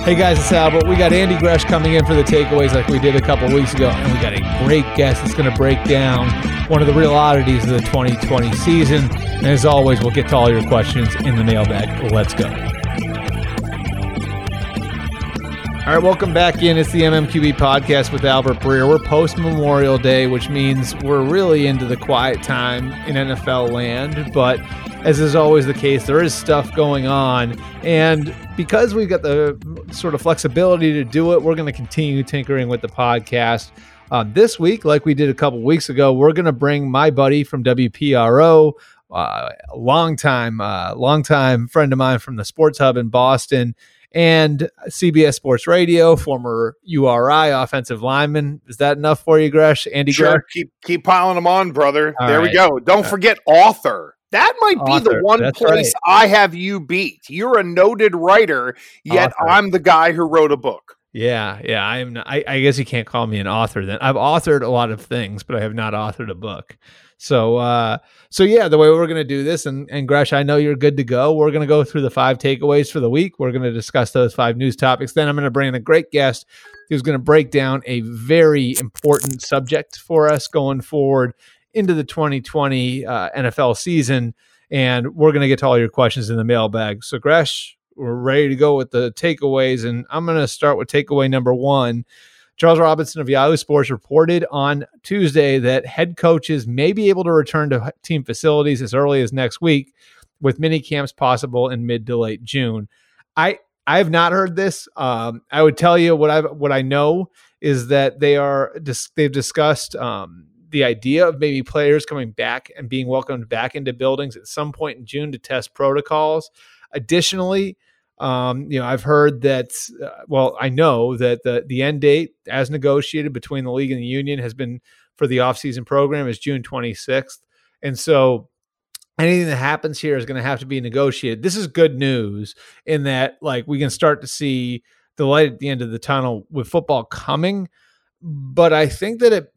Hey guys, it's Albert. We got Andy Gresh coming in for the takeaways like we did a couple weeks ago, and we got a great guest that's going to break down one of the real oddities of the 2020 season. And as always, we'll get to all your questions in the mailbag. Let's go. All right, welcome back in. It's the MMQB podcast with Albert Breer. We're post-Memorial Day, which means we're really into the quiet time in NFL land. But as is always the case, there is stuff going on. And because we've got the sort of flexibility to do it, we're going to continue tinkering with the podcast. This week, like we did a couple weeks ago, we're going to bring my buddy from WPRO, a longtime friend of mine from the Sports Hub in Boston, and CBS Sports Radio, former URI offensive lineman. Is that enough for you, Gresh? Andy Sure, Gresh? keep piling them on, brother. All there right. we go. Don't forget author. That might be the one That's place right. I have you beat. You're a noted writer, yet Author. I'm the guy who wrote a book. Yeah. I'm not, I guess you can't call me an author then. I've authored a lot of things, but I have not authored a book. So yeah, the way we're going to do this, and Gresh, I know you're good to go. We're going to go through the 5 takeaways for the week. We're going to discuss those 5 news topics. Then I'm going to bring in a great guest who's going to break down a very important subject for us going forward into the 2020 NFL season. And we're going to get to all your questions in the mailbag. So Gresh, we're ready to go with the takeaways. And I'm going to start with takeaway number 1. Charles Robinson of Yahoo Sports reported on Tuesday that head coaches may be able to return to team facilities as early as next week, with mini camps possible in mid to late June. I have not heard this. I would tell you what I know is that they've discussed the idea of maybe players coming back and being welcomed back into buildings at some point in June to test protocols. Additionally, I've heard that, I know that the end date as negotiated between the league and the union has been for the offseason program is June 26th. And so anything that happens here is going to have to be negotiated. This is good news in that, like, we can start to see the light at the end of the tunnel with football coming. But I think that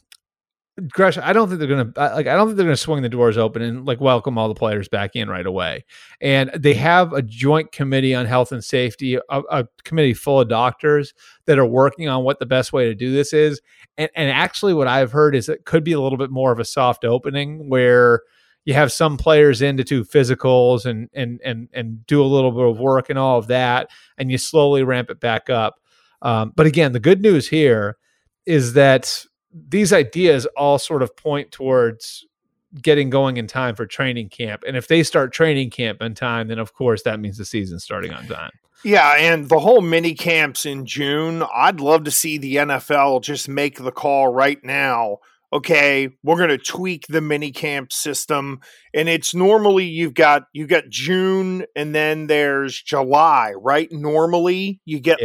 Gresh, I don't think they're going to swing the doors open and welcome all the players back in right away. And they have a joint committee on health and safety, a committee full of doctors that are working on what the best way to do this is. And actually what I've heard is it could be a little bit more of a soft opening where you have some players in to do physicals and do a little bit of work and all of that, and you slowly ramp it back up. But again, the good news here is that these ideas all sort of point towards getting going in time for training camp. And if they start training camp in time, then of course that means the season's starting on time. Yeah, and the whole mini camps in June, I'd love to see the NFL just make the call right now. Okay, we're going to tweak the mini camp system, and it's normally you've got June and then there's July, right? Normally you get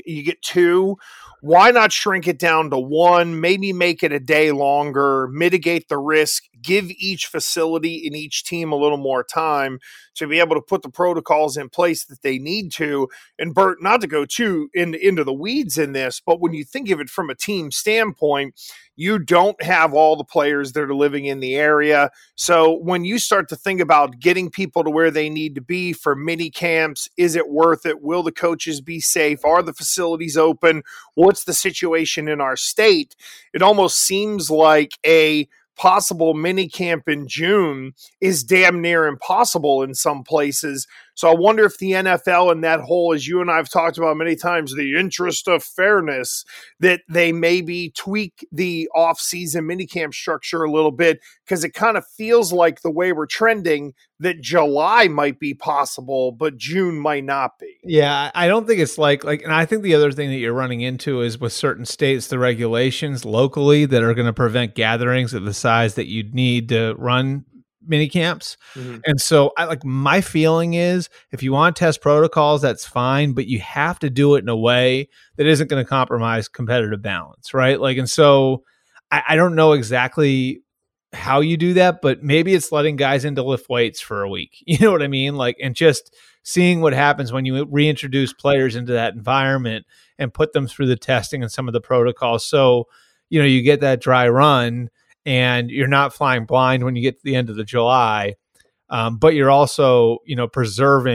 2. Why not shrink it down to 1, maybe make it a day longer, mitigate the risk, give each facility and each team a little more time to be able to put the protocols in place that they need to. And Bert, not to go too into the weeds in this, but when you think of it from a team standpoint, you don't have all the players that are living in the area. So when you start to think about getting people to where they need to be for mini camps, is it worth it? Will the coaches be safe? Are the facilities open? What's the situation in our state? It almost seems like a possible mini camp in June is damn near impossible in some places. So I wonder if the NFL and that whole, as you and I have talked about many times, the interest of fairness, that they maybe tweak the off-season minicamp structure a little bit, because it kind of feels like the way we're trending that July might be possible, but June might not be. Yeah, I don't think it's and I think the other thing that you're running into is with certain states, the regulations locally that are going to prevent gatherings of the size that you'd need to run mini camps. Mm-hmm. And so my feeling is if you want to test protocols, that's fine, but you have to do it in a way that isn't going to compromise competitive balance. Right. And so I don't know exactly how you do that, but maybe it's letting guys in to lift weights for a week. You know what I mean? And just seeing what happens when you reintroduce players into that environment and put them through the testing and some of the protocols. So, you get that dry run and you're not flying blind when you get to the end of the July, but you're also, preserving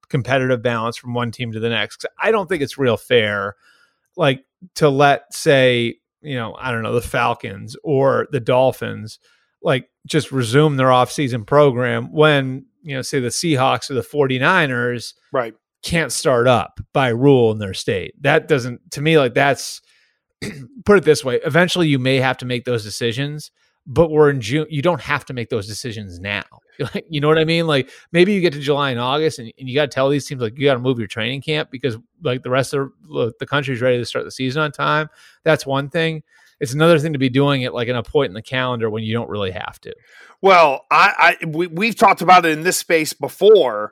competitive balance from one team to the next. 'Cause I don't think it's real fair, like, to let, say, I don't know, the Falcons or the Dolphins, like, just resume their offseason program when, say the Seahawks or the 49ers right. can't start up by rule in their state. That doesn't, to me, like, that's, put it this way, eventually you may have to make those decisions, but we're in June. You don't have to make those decisions now. You know what I mean? Like, maybe you get to July and August and you got to tell these teams, like, you got to move your training camp because, like, the rest of the country's ready to start the season on time. That's one thing. It's another thing to be doing it like in a point in the calendar when you don't really have to. Well, we've talked about it in this space before.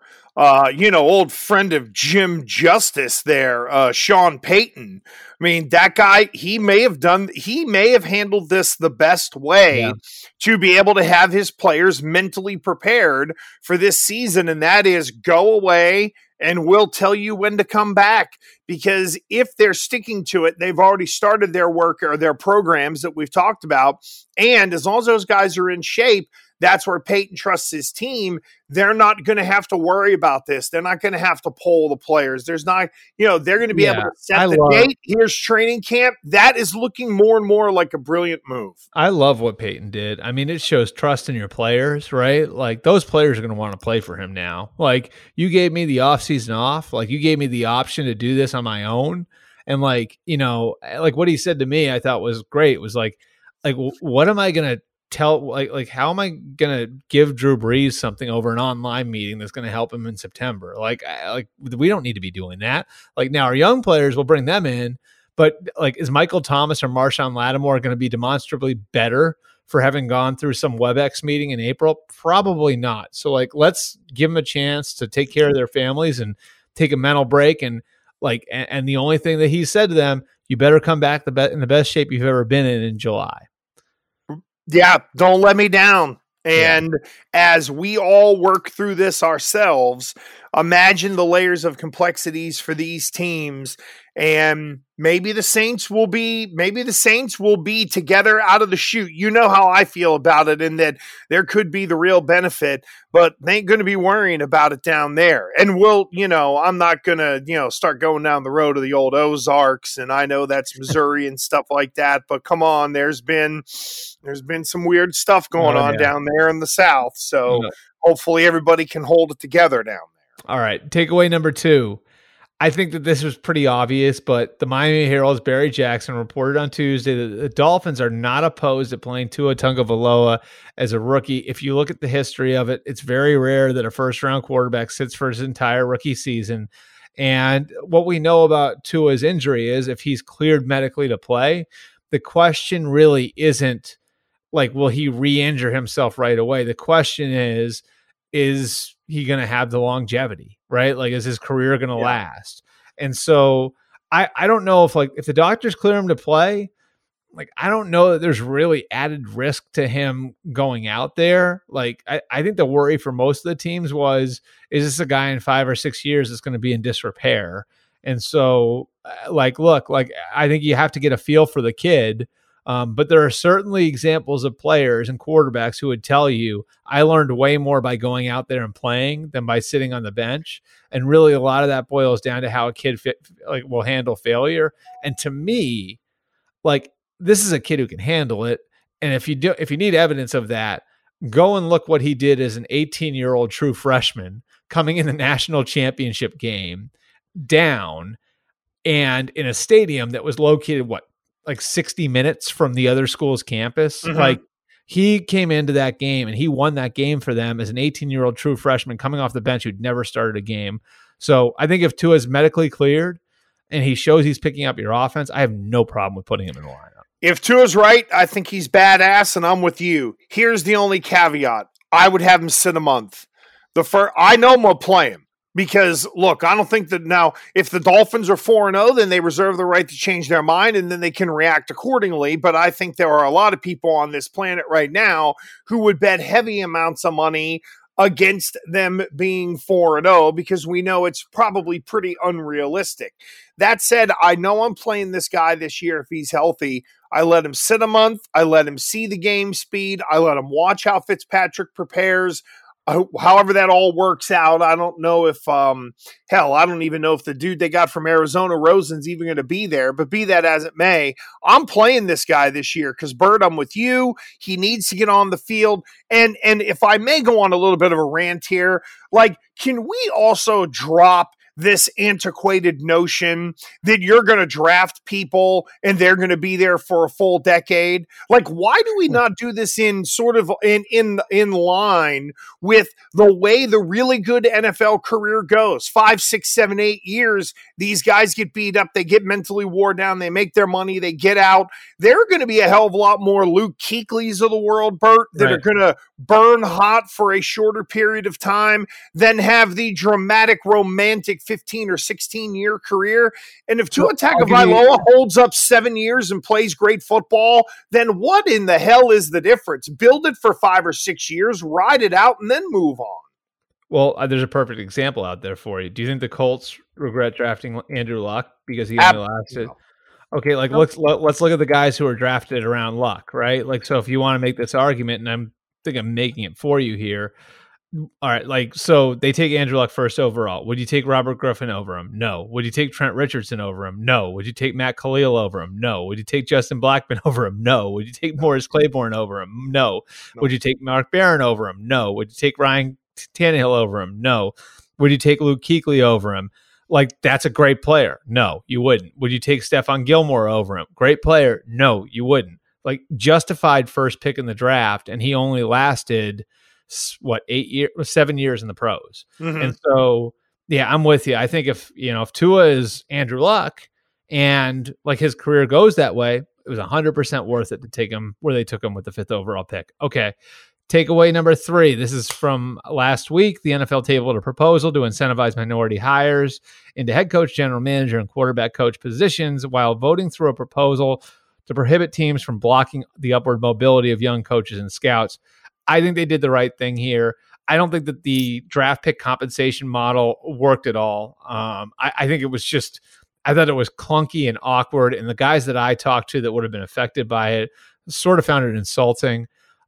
Old friend of Jim Justice there, Sean Payton. I mean, that guy, he may have handled this the best way to be able to have his players mentally prepared for this season. And that is go away and we'll tell you when to come back. Because if they're sticking to it, they've already started their work or their programs that we've talked about. And as long as those guys are in shape, that's where Peyton trusts his team. They're not going to have to worry about this. They're not going to have to poll the players. There's not, they're going to be able to set the date. Here's training camp. That is looking more and more like a brilliant move. I love what Peyton did. I mean, it shows trust in your players, right? Like, those players are going to want to play for him now. Like, you gave me the offseason off. Like, you gave me the option to do this on my own. And like what he said to me, I thought was great. It was like, what am I going to tell, like how am I gonna give Drew Brees something over an online meeting that's gonna help him in September? Like we don't need to be doing that. Like, now our young players, will bring them in, but like, is Michael Thomas or Marshawn Lattimore going to be demonstrably better for having gone through some WebEx meeting in April? Probably not. So like, let's give them a chance to take care of their families and take a mental break. And like, and the only thing that he said to them, you better come back in the best shape you've ever been in July. Yeah, don't let me down. And as we all work through this ourselves, imagine the layers of complexities for these teams. And maybe the Saints will be together out of the chute. You know how I feel about it, and that there could be the real benefit, but they ain't going to be worrying about it down there. And I'm not going to, start going down the road of the old Ozarks. And I know that's Missouri and stuff like that, but come on, there's been some weird stuff going on down there in the South. So hopefully everybody can hold it together down there. All right. Takeaway number 2. I think that this was pretty obvious, but the Miami Herald's Barry Jackson reported on Tuesday that the Dolphins are not opposed to playing Tua Tagovailoa as a rookie. If you look at the history of it, it's very rare that a first-round quarterback sits for his entire rookie season. And what we know about Tua's injury is if he's cleared medically to play, the question really isn't like, will he re-injure himself right away? The question is he going to have the longevity, right? Like, is his career going to last? And so I don't know if the doctors clear him to play, like, I don't know that there's really added risk to him going out there. Like, I think the worry for most of the teams is this a guy in 5 or 6 years that's going to be in disrepair? And so I think you have to get a feel for the kid. But there are certainly examples of players and quarterbacks who would tell you, I learned way more by going out there and playing than by sitting on the bench. And really, a lot of that boils down to how a kid will handle failure. And to me, this is a kid who can handle it. And if you need evidence of that, go and look what he did as an 18-year-old true freshman coming in the national championship game down and in a stadium that was located, 60 minutes from the other school's campus. Mm-hmm. Like, he came into that game and he won that game for them as an 18-year-old true freshman coming off the bench who'd never started a game. So I think if Tua's medically cleared and he shows he's picking up your offense, I have no problem with putting him in the lineup. If Tua's right, I think he's badass, and I'm with you. Here's the only caveat. I would have him sit a month. I know I'm going to play him. Because, look, I don't think that now, if the Dolphins are 4-0, then they reserve the right to change their mind and then they can react accordingly. But I think there are a lot of people on this planet right now who would bet heavy amounts of money against them being 4-0 because we know it's probably pretty unrealistic. That said, I know I'm playing this guy this year if he's healthy. I let him sit a month. I let him see the game speed. I let him watch how Fitzpatrick prepares. however that all works out, I don't know if, I don't even know if the dude they got from Arizona, Rosen's, even going to be there. But be that as it may, I'm playing this guy this year because, Bert, I'm with you. He needs to get on the field. And if I may go on a little bit of a rant here, like, can we also drop this antiquated notion that you're going to draft people and they're going to be there for a full decade? Like, why do we not do this in sort of in line with the way the really good NFL career goes? 5, 6, 7, 8 years, these guys get beat up, they get mentally wore down, they make their money, they get out. There are going to be a hell of a lot more Luke Kuechly's of the world, Bert, that are going to burn hot for a shorter period of time than have the dramatic, romantic 15 or 16 year career. And if Tua Tagovailoa holds up 7 years and plays great football, then what in the hell is the difference? Build it for 5 or 6 years, ride it out, and then move on. Well, there's a perfect example out there for you. Do you think the Colts regret drafting Andrew Luck because he only lasted? Okay, like let's look at the guys who are drafted around Luck, right? Like, so if you want to make this argument, and I think I'm making it for you here. All right, like, so they take Andrew Luck first overall. Would you take Robert Griffin over him? No. Would you take Trent Richardson over him? No. Would you take Matt Khalil over him? No. Would you take Justin Blackmon over him? No. Would you take Morris Claiborne over him? No. Would you take Mark Barron over him? No. Would you take Ryan Tannehill over him? No. Would you take Luke Kuechly over him? Like, that's a great player. No, you wouldn't. Would you take Stephon Gilmore over him? Great player. No, you wouldn't. Like, justified first pick in the draft, and he only lasted 7 years in the pros. Mm-hmm. And so, yeah, I'm with you. I think if Tua is Andrew Luck and like his career goes that way, it was 100% worth it to take him where they took him with the 5th overall pick. Okay. Takeaway number 3. This is from last week. The NFL tabled a proposal to incentivize minority hires into head coach, general manager, and quarterback coach positions while voting through a proposal to prohibit teams from blocking the upward mobility of young coaches and scouts. I think they did the right thing here. I don't think that the draft pick compensation model worked at all. I think it was just, I thought it was clunky and awkward. And the guys that I talked to that would have been affected by it sort of found it insulting.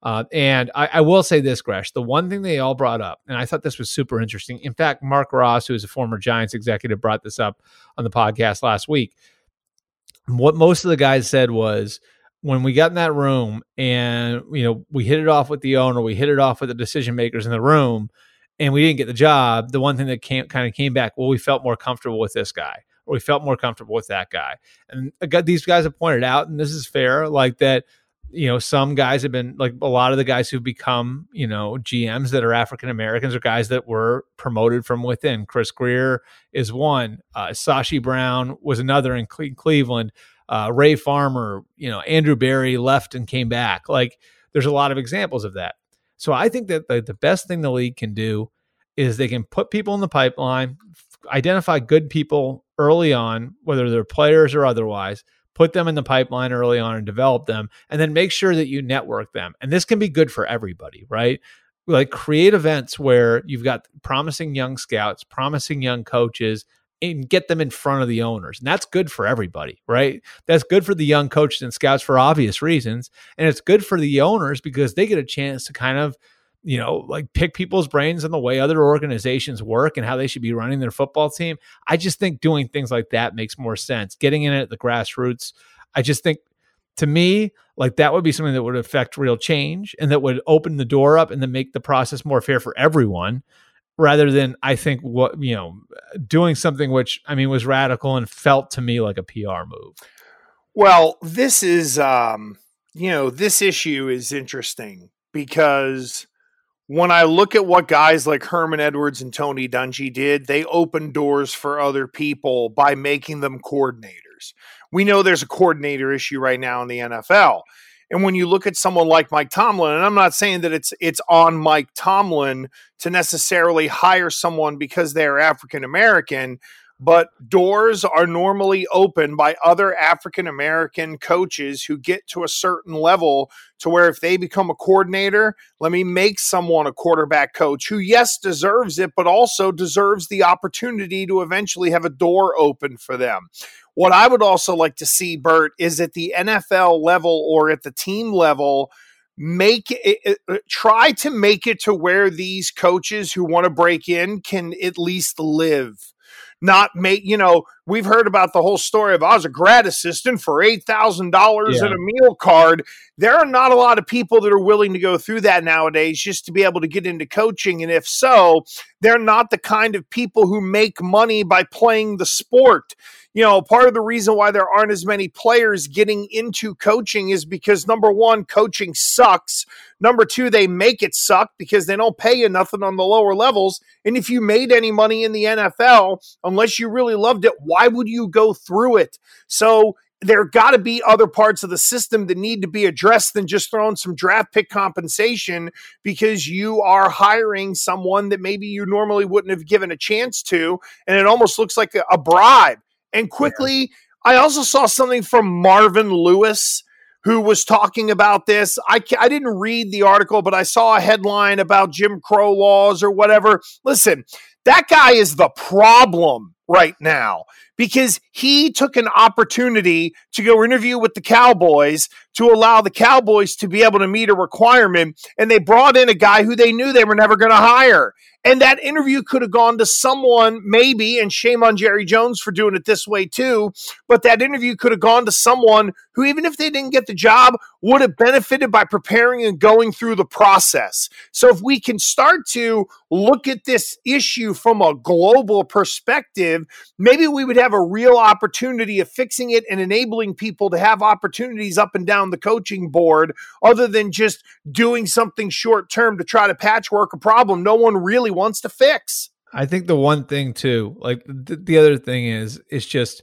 And I will say this, Gresh, the one thing they all brought up, and I thought this was super interesting. In fact, Mark Ross, who is a former Giants executive, brought this up on the podcast last week. What most of the guys said was, when we got in that room and, we hit it off with the owner, we hit it off with the decision makers in the room, and we didn't get the job, the one thing that came back, well, we felt more comfortable with this guy, or we felt more comfortable with that guy. And these guys have pointed out, and this is fair, like that, some guys have been, like a lot of the guys who've become, GMs that are African-Americans are guys that were promoted from within. Chris Greer is one. Sashi Brown was another in Cleveland. Ray Farmer, Andrew Berry left and came back. Like, there's a lot of examples of that. So I think that the best thing the league can do is they can put people in the pipeline, identify good people early on, whether they're players or otherwise, put them in the pipeline early on and develop them, and then make sure that you network them. And this can be good for everybody, right? Like, create events where you've got promising young scouts, promising young coaches, and get them in front of the owners. And that's good for everybody, right? That's good for the young coaches and scouts for obvious reasons. And it's good for the owners because they get a chance to kind of, like, pick people's brains on the way other organizations work and how they should be running their football team. I just think doing things like that makes more sense. Getting in at the grassroots. I just think, to me, like, that would be something that would affect real change and that would open the door up and then make the process more fair for everyone, rather than, I think, doing something which, was radical and felt to me like a PR move. Well, this is, this issue is interesting because when I look at what guys like Herman Edwards and Tony Dungy did, they opened doors for other people by making them coordinators. We know there's a coordinator issue right now in the NFL. And when you look at someone like Mike Tomlin, and I'm not saying that it's on Mike Tomlin to necessarily hire someone because they're African-American, but doors are normally opened by other African-American coaches who get to a certain level to where if they become a coordinator, let me make someone a quarterback coach who, yes, deserves it, but also deserves the opportunity to eventually have a door open for them. What I would also like to see, Bert, is at the NFL level or at the team level, try to make it to where these coaches who want to break in can at least live. Not make, we've heard about the whole story of I was a grad assistant for $8,000 and a meal card. There are not a lot of people that are willing to go through that nowadays just to be able to get into coaching. And if so, they're not the kind of people who make money by playing the sport. Part of the reason why there aren't as many players getting into coaching is because, number one, coaching sucks. Number two, they make it suck because they don't pay you nothing on the lower levels. And if you made any money in the NFL, unless you really loved it, why would you go through it? So there got to be other parts of the system that need to be addressed than just throwing some draft pick compensation because you are hiring someone that maybe you normally wouldn't have given a chance to. And it almost looks like a bribe. And quickly, I also saw something from Marvin Lewis, who was talking about this. I didn't read the article, but I saw a headline about Jim Crow laws or whatever. Listen, that guy is the problem right now because he took an opportunity to go interview with the Cowboys to allow the Cowboys to be able to meet a requirement, and they brought in a guy who they knew they were never going to hire. And that interview could have gone to someone, maybe, and shame on Jerry Jones for doing it this way too, but that interview could have gone to someone who, even if they didn't get the job, would have benefited by preparing and going through the process. So if we can start to look at this issue from a global perspective, maybe we would have a real opportunity of fixing it and enabling people to have opportunities up and down the coaching board other than just doing something short term to try to patchwork a problem no one really wants to fix. I think the one thing too, like the other thing is just,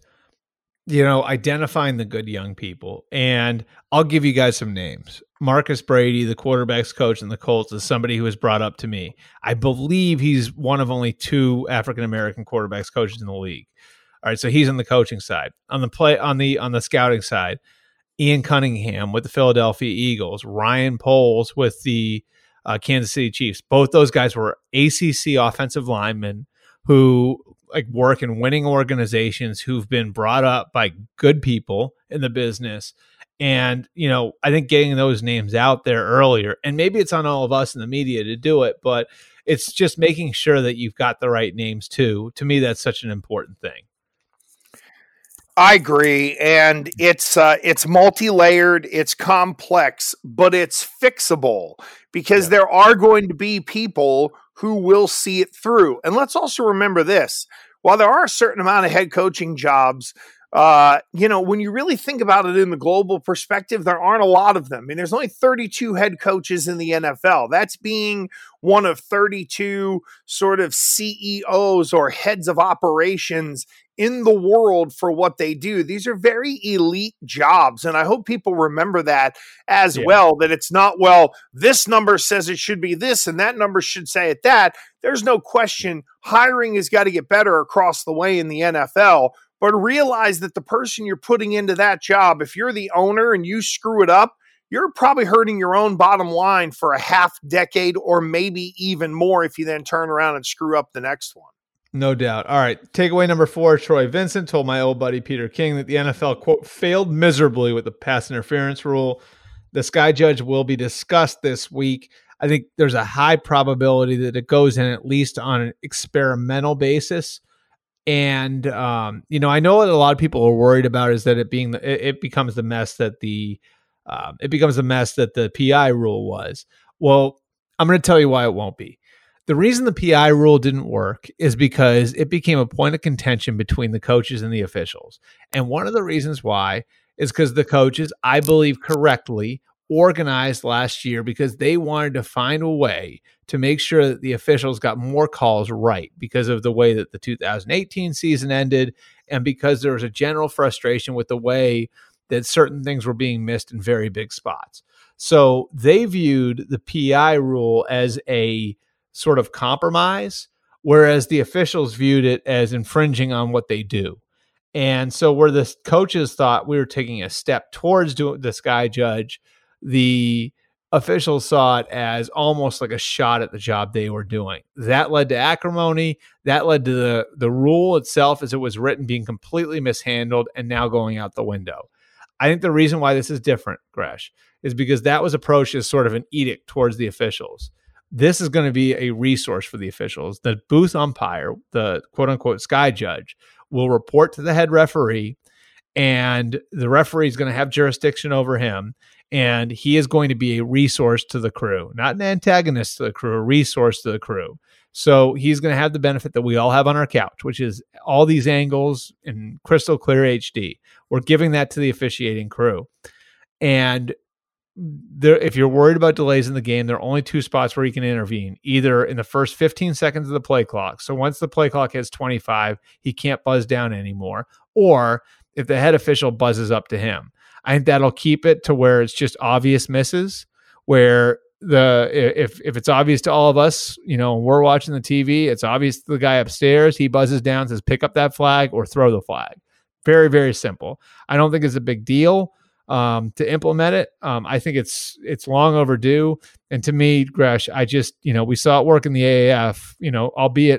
identifying the good young people. And I'll give you guys some names. Marcus Brady, the quarterback's coach in the Colts, is somebody who was brought up to me. I believe he's one of only 2 African-American quarterbacks coaches in the league. All right. So he's on the coaching side. On the scouting side, Ian Cunningham with the Philadelphia Eagles, Ryan Poles with the Kansas City Chiefs. Both those guys were ACC offensive linemen who work in winning organizations, who've been brought up by good people in the business. And, I think getting those names out there earlier, and maybe it's on all of us in the media to do it, but it's just making sure that you've got the right names too. To me, that's such an important thing. I agree, and it's multi-layered, it's complex, but it's fixable because there are going to be people who will see it through. And let's also remember this: while there are a certain amount of head coaching jobs, when you really think about it in the global perspective, there aren't a lot of them. I mean, there's only 32 head coaches in the NFL. That's being one of 32 sort of CEOs or heads of operations in the world for what they do. These are very elite jobs. And I hope people remember that as well, that it's not, this number says it should be this and that number should say it that. There's no question hiring has got to get better across the way in the NFL. But realize that the person you're putting into that job, if you're the owner and you screw it up, you're probably hurting your own bottom line for a half decade or maybe even more if you then turn around and screw up the next one. No doubt. All right. Takeaway number 4, Troy Vincent told my old buddy Peter King that the NFL, quote, failed miserably with the pass interference rule. The Sky Judge will be discussed this week. I think there's a high probability that it goes in at least on an experimental basis. And, I know what a lot of people are worried about is that it becomes the mess that the PI rule was. Well, I'm going to tell you why it won't be. The reason the PI rule didn't work is because it became a point of contention between the coaches and the officials. And one of the reasons why is because the coaches, I believe correctly, organized last year because they wanted to find a way to make sure that the officials got more calls right because of the way that the 2018 season ended and because there was a general frustration with the way that certain things were being missed in very big spots. So they viewed the PI rule as a sort of compromise, whereas the officials viewed it as infringing on what they do. And so where the coaches thought we were taking a step towards doing the Sky Judge, the officials saw it as almost like a shot at the job they were doing. That led to acrimony. That led to the rule itself as it was written being completely mishandled and now going out the window. I think the reason why this is different, Gresh, is because that was approached as sort of an edict towards the officials. This is going to be a resource for the officials. The booth umpire, the quote unquote sky judge, will report to the head referee, and the referee is going to have jurisdiction over him. And he is going to be a resource to the crew, not an antagonist to the crew, a resource to the crew. So he's going to have the benefit that we all have on our couch, which is all these angles in crystal clear HD. We're giving that to the officiating crew. And if you're worried about delays in the game, there are only two spots where you can intervene, either in the first 15 seconds of the play clock. So once the play clock hits 25, he can't buzz down anymore. Or if the head official buzzes up to him. I think that'll keep it to where it's just obvious misses, where if it's obvious to all of us, we're watching the TV, it's obvious to the guy upstairs, he buzzes down, says pick up that flag or throw the flag. Very, very simple. I don't think it's a big deal to implement it. I think it's long overdue. And to me, Gresh, we saw it work in the AAF, albeit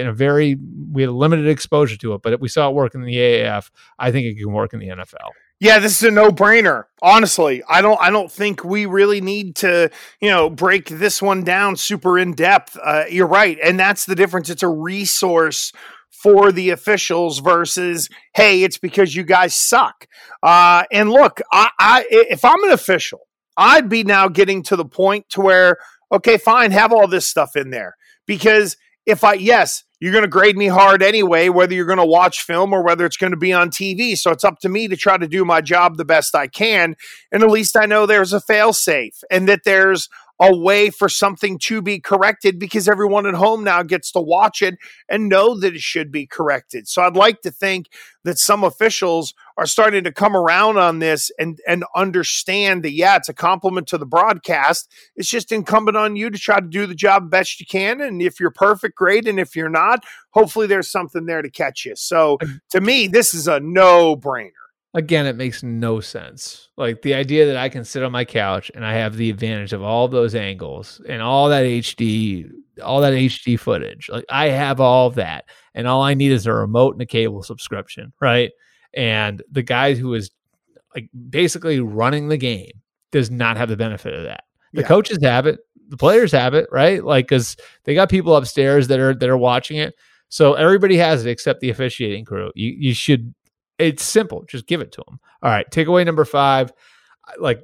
we had a limited exposure to it, but we saw it work in the AAF. I think it can work in the NFL. Yeah, this is a no-brainer. Honestly, I don't think we really need to, break this one down super in depth. You're right, and that's the difference. It's a resource for the officials versus, hey, it's because you guys suck. And look, if I'm an official, I'd be now getting to the point to where, okay, fine, have all this stuff in there, because you're going to grade me hard anyway, whether you're going to watch film or whether it's going to be on TV. So it's up to me to try to do my job the best I can. And at least I know there's a fail-safe and that there's a way for something to be corrected, because everyone at home now gets to watch it and know that it should be corrected. So I'd like to think that some officials are starting to come around on this and understand that, it's a compliment to the broadcast. It's just incumbent on you to try to do the job best you can. And if you're perfect, great. And if you're not, hopefully there's something there to catch you. So to me, this is a no-brainer. Again, it makes no sense. Like the idea that I can sit on my couch and I have the advantage of all those angles and all that HD footage. Like I have all of that, and all I need is a remote and a cable subscription, right? And the guy who is like basically running the game does not have the benefit of that. The coaches have it, the players have it, right? Like, because they got people upstairs that are watching it. So everybody has it except the officiating crew. You should. It's simple. Just give it to them. All right. Takeaway number 5. Like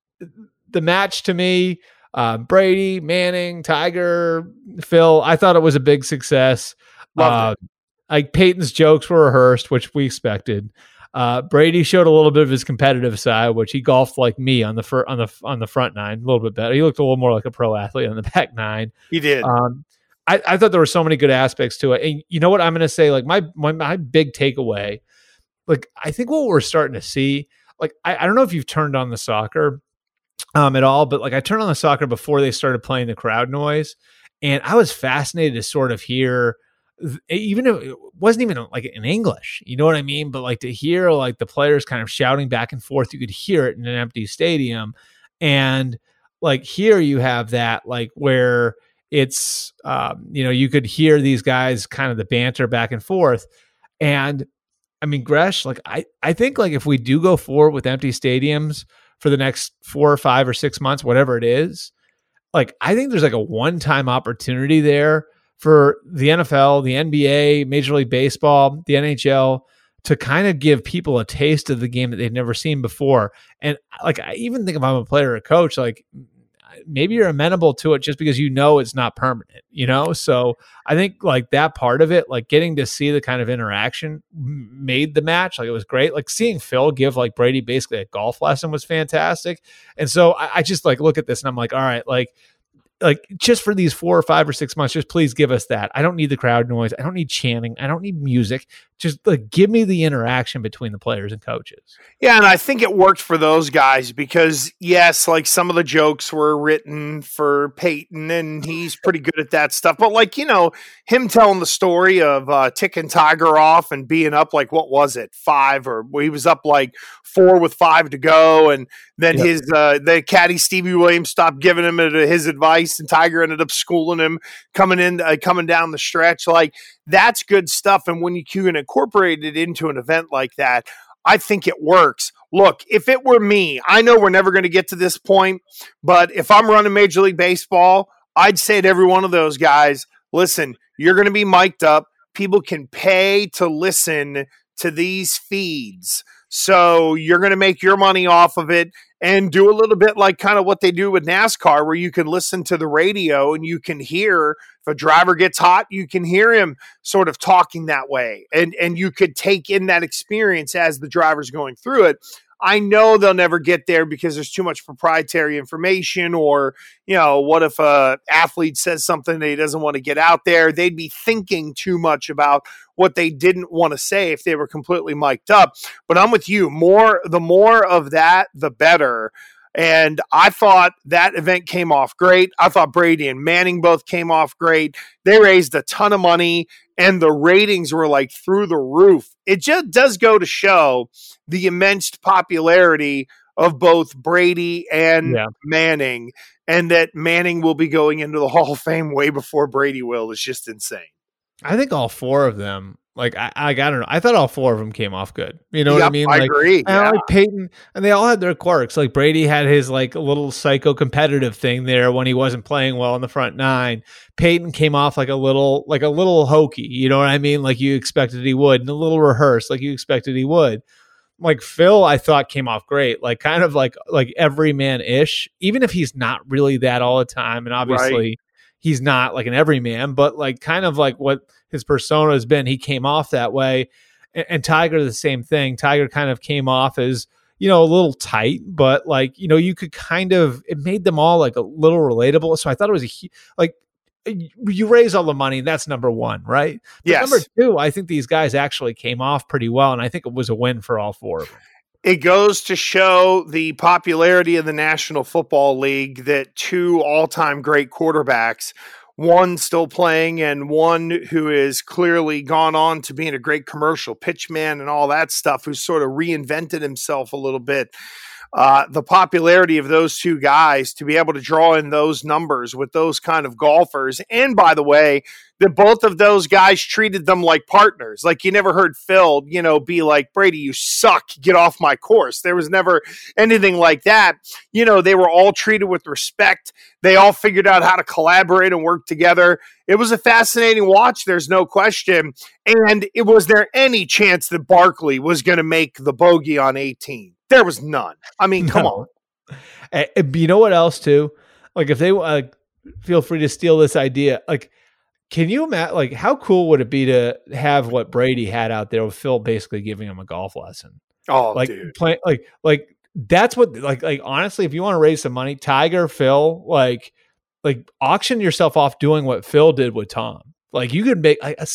the match to me, Brady, Manning, Tiger, Phil, I thought it was a big success. Like Peyton's jokes were rehearsed, which we expected. Brady showed a little bit of his competitive side, which he golfed like me on the front 9, a little bit better. He looked a little more like a pro athlete on the back 9. He did. I thought there were so many good aspects to it. And you know what I'm going to say? Like my big takeaway, like, I think what we're starting to see, like, I don't know if you've turned on the soccer at all, but like I turned on the soccer before they started playing the crowd noise. And I was fascinated to sort of hear, even if it wasn't even like in English, you know what I mean? But like to hear like the players kind of shouting back and forth, you could hear it in an empty stadium. And like here you have that, like where it's, you could hear these guys kind of the banter back and forth. And I mean, Gresh, like I think like if we do go forward with empty stadiums for the next 4 or 5 or 6 months, whatever it is, like I think there's like a one-time opportunity there for the NFL, the NBA, Major League Baseball, the NHL to kind of give people a taste of the game that they've never seen before. And like I even think if I'm a player or a coach, like maybe you're amenable to it just because it's not permanent, So I think like that part of it, like getting to see the kind of interaction made the match. Like it was great. Like seeing Phil give like Brady basically a golf lesson was fantastic. And so I just like look at this and I'm like, all right, like just for these 4 or 5 or 6 months, just please give us that. I don't need the crowd noise. I don't need chanting. I don't need music. Just like give me the interaction between the players and coaches. Yeah, and I think it worked for those guys because, yes, like some of the jokes were written for Peyton, and he's pretty good at that stuff. But like, him telling the story of ticking Tiger off and being up like, what was it, 5, or he was up like 4 with 5 to go, and then the caddy Stevie Williams stopped giving him his advice, and Tiger ended up schooling him coming down the stretch. Like that's good stuff. And when you can incorporate it into an event like that, I think it works. look, if it were me, I know we're never going to get to this point, but if I'm running Major League Baseball, I'd say to every one of those guys, listen, you're going to be mic'd up. People can pay to listen to these feeds. So you're going to make your money off of it and do a little bit like kind of what they do with NASCAR, where you can listen to the radio and you can hear if a driver gets hot, you can hear him sort of talking that way. And you could take in that experience as the driver's going through it. I know they'll never get there because there's too much proprietary information, or, what if a athlete says something that he doesn't want to get out there? They'd be thinking too much about what they didn't want to say if they were completely mic'd up. But I'm with you. The more of that, the better. And I thought that event came off great. I thought Brady and Manning both came off great. They raised a ton of money, and the ratings were like through the roof. It just does go to show the immense popularity of both Brady and Manning, and that Manning will be going into the Hall of Fame way before Brady will. Is just insane. I think all four of them, like, I don't know. I thought all four of them came off good. You know what I mean? I agree. I like Peyton, and they all had their quirks. Like Brady had his like little psycho competitive thing there when he wasn't playing well in the front nine. Peyton came off like a little hokey. You know what I mean? Like you expected he would, and a little rehearsed, like you expected he would. Like Phil, I thought came off great. Like kind of like everyman-ish, even if he's not really that all the time, and obviously. Right. He's not like an everyman, but like kind of like what his persona has been. He came off that way. And Tiger, the same thing. Tiger kind of came off as, a little tight, but like, you could kind of, it made them all like a little relatable. So I thought it was you raise all the money. That's number one, right? But yes. Number two, I think these guys actually came off pretty well. And I think it was a win for all four of them. It goes to show the popularity of the National Football League that two all-time great quarterbacks, one still playing and one who has clearly gone on to being a great commercial pitchman and all that stuff, who's sort of reinvented himself a little bit. The popularity of those two guys to be able to draw in those numbers with those kind of golfers. And by the way, that both of those guys treated them like partners. Like you never heard Phil, be like, Brady, you suck, get off my course. There was never anything like that. They were all treated with respect. They all figured out how to collaborate and work together. It was a fascinating watch. There's no question. And was there any chance that Barkley was going to make the bogey on 18? There was none. I mean, come on. You know what else too? Like if they feel free to steal this idea, like, can you imagine, like, how cool would it be to have what Brady had out there with Phil basically giving him a golf lesson? Oh, like, dude. Like that's what, like, honestly, if you want to raise some money, Tiger, Phil, like auction yourself off doing what Phil did with Tom. Like you could make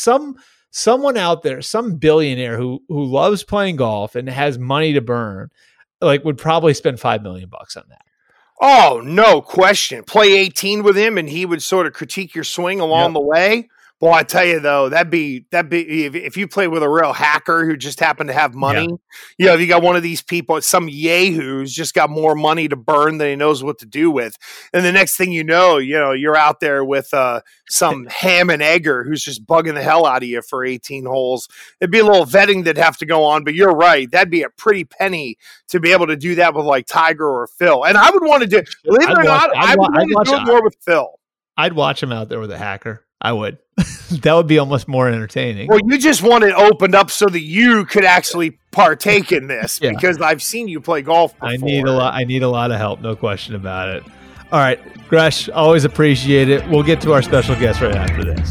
someone out there, some billionaire who loves playing golf and has money to burn, like would probably spend $5 million on that. Oh, no question. Play 18 with him and he would sort of critique your swing along the way. Boy, I tell you though, that'd be if you play with a real hacker who just happened to have money. If you got one of these people, some yahoo who's just got more money to burn than he knows what to do with, and the next thing you know, you're out there with some ham and egger who's just bugging the hell out of you for 18 holes. It'd be a little vetting that'd have to go on, but you're right, that'd be a pretty penny to be able to do that with like Tiger or Phil. And I would want to do, believe it or not, I would want to do it more with Phil. I'd watch him out there with a hacker. I would. That would be almost more entertaining. Well, you just want it opened up so that you could actually partake in this because I've seen you play golf before. I need a lot of help, no question about it. All right, Gresh, always appreciate it. We'll get to our special guest right after this.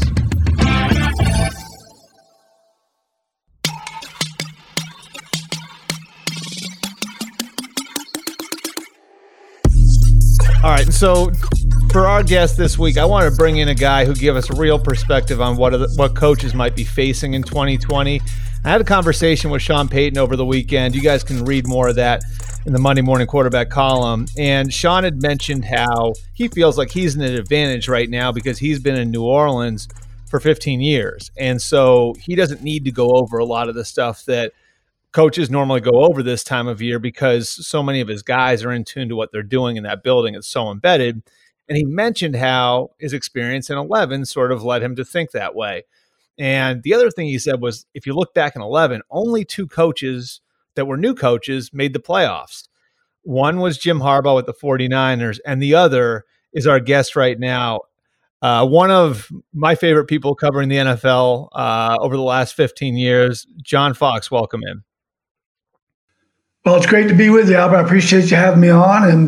All right, so for our guest this week, I want to bring in a guy who give us real perspective on what coaches might be facing in 2020. I had a conversation with Sean Payton over the weekend. You guys can read more of that in the Monday Morning Quarterback column. And Sean had mentioned how he feels like he's in an advantage right now because he's been in New Orleans for 15 years. And so he doesn't need to go over a lot of the stuff that coaches normally go over this time of year because so many of his guys are in tune to what they're doing in that building. It's so embedded. And he mentioned how his experience in 11 sort of led him to think that way. And the other thing he said was, if you look back in 11, only two coaches that were new coaches made the playoffs. One was Jim Harbaugh with the 49ers, and the other is our guest right now. One of my favorite people covering the NFL over the last 15 years, John Fox. Welcome in. Well, it's great to be with you, Albert. I appreciate you having me on. And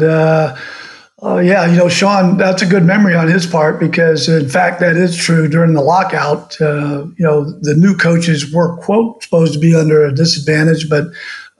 Sean, that's a good memory on his part because, in fact, that is true. During the lockout, the new coaches were, quote, supposed to be under a disadvantage, but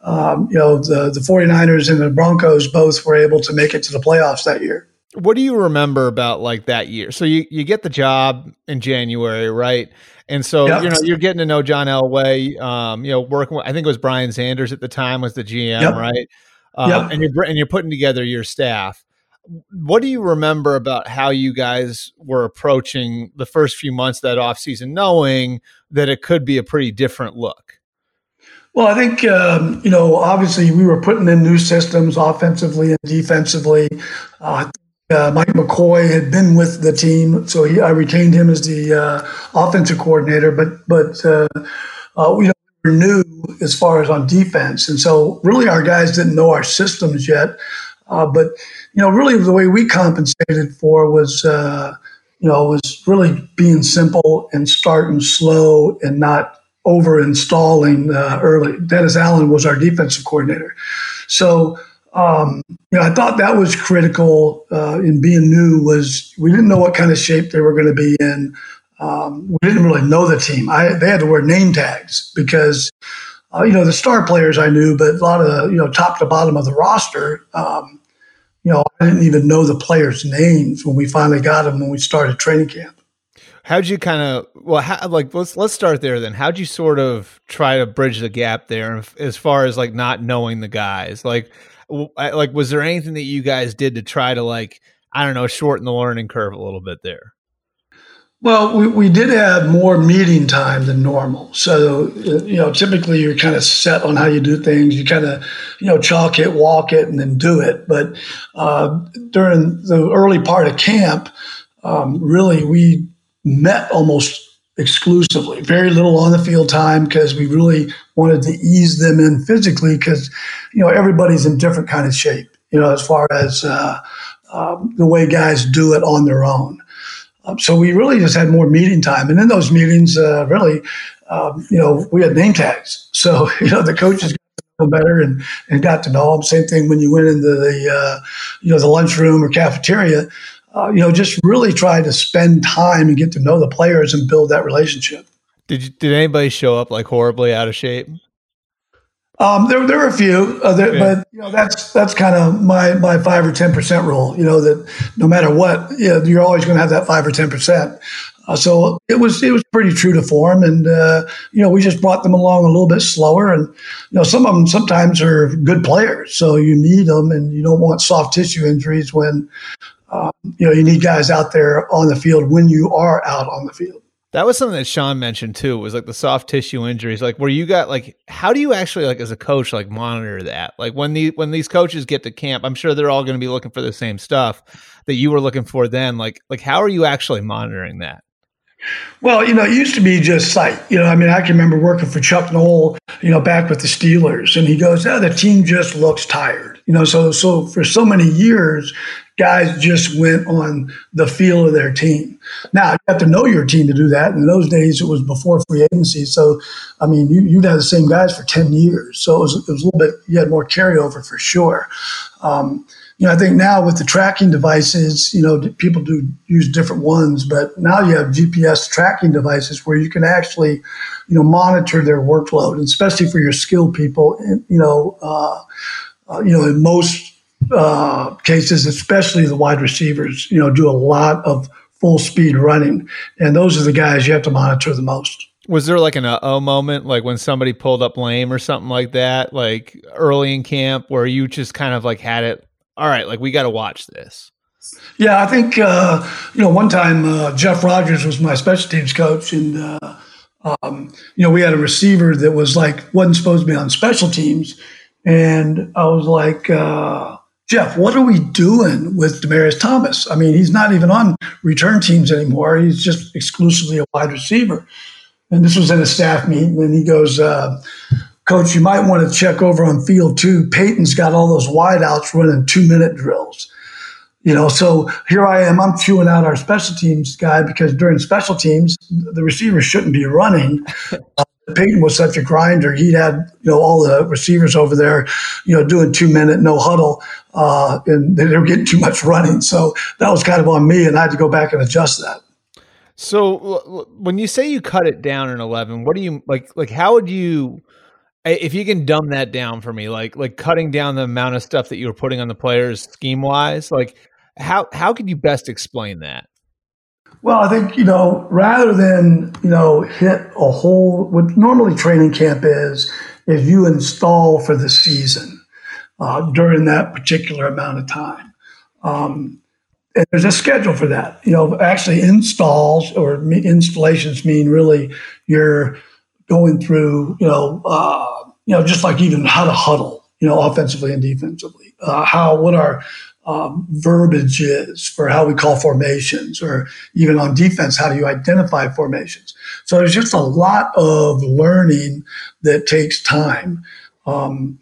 the 49ers and the Broncos both were able to make it to the playoffs that year. What do you remember about like that year? So you get the job in January, right? And so, you're getting to know John Elway, working with, I think it was Brian Sanders at the time was the GM, right? And you're putting together your staff. What do you remember about how you guys were approaching the first few months of that offseason, knowing that it could be a pretty different look? Well, I think, obviously we were putting in new systems offensively and defensively. Mike McCoy had been with the team, so I retained him as the offensive coordinator. But we were new as far as on defense, and so really our guys didn't know our systems yet. But really the way we compensated for was really being simple and starting slow and not over installing early. Dennis Allen was our defensive coordinator, so. I thought that was critical in being new was we didn't know what kind of shape they were going to be in. We didn't really know the team. They had to wear name tags because, the star players I knew, but a lot of, top to bottom of the roster, I didn't even know the players' names when we finally got them when we started training camp. How'd you let's start there then. How'd you sort of try to bridge the gap there as far as like not knowing the guys? Was there anything that you guys did to try to shorten the learning curve a little bit there? Well, we did have more meeting time than normal. So, typically you're kind of set on how you do things. You kind of, chalk it, walk it, and then do it. But during the early part of camp, really we met almost exclusively, very little on the field time because we really wanted to ease them in physically because, everybody's in different kind of shape, as far as the way guys do it on their own. So we really just had more meeting time. And in those meetings, we had name tags. So, the coaches got to know better and got to know them. Same thing when you went into the lunchroom or cafeteria. Just really try to spend time and get to know the players and build that relationship. Did anybody show up like horribly out of shape? There were a few, but that's kind of my 5 or 10% rule. That no matter what, you're always going to have that 5 or 10%. So it was pretty true to form, and we just brought them along a little bit slower. And some of them sometimes are good players, so you need them, and you don't want soft tissue injuries when you need guys out there on the field when you are out on the field. That was something that Sean mentioned too, was like the soft tissue injuries. Like where you got how do you actually as a coach, monitor that? Like when these coaches get to camp, I'm sure they're all going to be looking for the same stuff that you were looking for then. Like how are you actually monitoring that? Well, it used to be just sight. I can remember working for Chuck Noll, back with the Steelers, and he goes, the team just looks tired. So for so many years, guys just went on the feel of their team. Now, you have to know your team to do that. In those days, it was before free agency. So, you'd have the same guys for 10 years. So it was a little bit, you had more carryover for sure. I think now with the tracking devices, people do use different ones, but now you have GPS tracking devices where you can actually, monitor their workload, and especially for your skilled people, in most cases, especially the wide receivers, do a lot of full speed running. And those are the guys you have to monitor the most. Was there like an uh-oh moment, like when somebody pulled up lame or something like that, like early in camp where you just kind of had it, all right, we got to watch this? Yeah, I think, one time Jeff Rogers was my special teams coach, and, we had a receiver that wasn't supposed to be on special teams. And I was like, Jeff, what are we doing with Demaryius Thomas? He's not even on return teams anymore. He's just exclusively a wide receiver. And this was in a staff meeting, and he goes, Coach, you might want to check over on field 2. Peyton's got all those wideouts running 2-minute drills. So here I am. I'm chewing out our special teams guy because during special teams, the receivers shouldn't be running. Peyton was such a grinder. He had, all the receivers over there, doing 2-minute no huddle, and they were getting too much running. So that was kind of on me, and I had to go back and adjust that. So when you say you cut it down in 11, what do you like? How would you, if you can dumb that down for me, like cutting down the amount of stuff that you were putting on the players scheme wise, like how could you best explain that? Well, I think, rather than, hit a whole, what normally training camp is you install for the season during that particular amount of time. And there's a schedule for that. Actually installs or installations mean really you're going through, just like even how to huddle, offensively and defensively, what our verbiage is for how we call formations, or even on defense, how do you identify formations? So there's just a lot of learning that takes time. And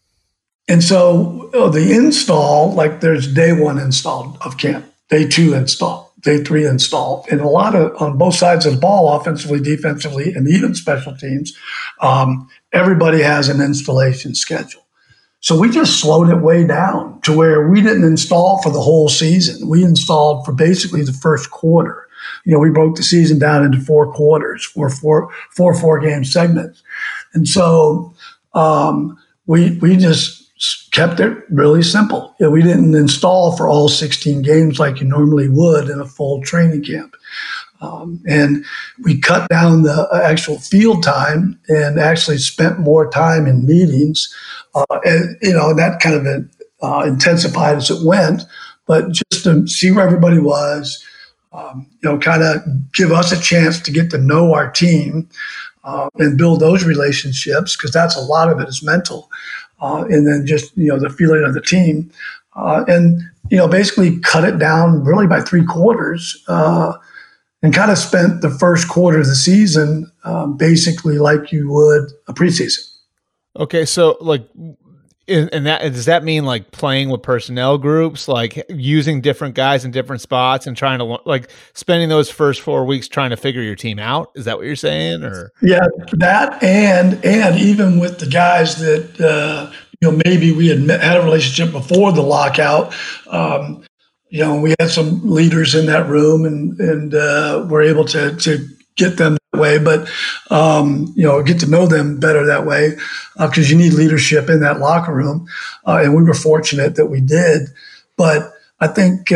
so the install, like there's day 1 install of camp, day 2 install, day 3 install, and a lot of on both sides of the ball, offensively, defensively, and even special teams, everybody has an installation schedule. So we just slowed it way down to where we didn't install for the whole season. We installed for basically the first quarter. We broke the season down into 4 quarters, four 4-game segments. And so we just kept it really simple. We didn't install for all 16 games like you normally would in a full training camp. And we cut down the actual field time and actually spent more time in meetings. And that kind of intensified as it went, but just to see where everybody was, kind of give us a chance to get to know our team and build those relationships, because that's a lot of it is mental. And then just, the feeling of the team. And basically cut it down really by 3 quarters and kind of spent the first quarter of the season basically like you would a preseason. Okay, so and that does that mean like playing with personnel groups, like using different guys in different spots and trying to spending those first 4 weeks trying to figure your team out? Is that what you're saying? Or yeah, that and even with the guys that maybe we had a relationship before the lockout. We had some leaders in that room and were able to get them that way, but, get to know them better that way because you need leadership in that locker room. And we were fortunate that we did. But I think,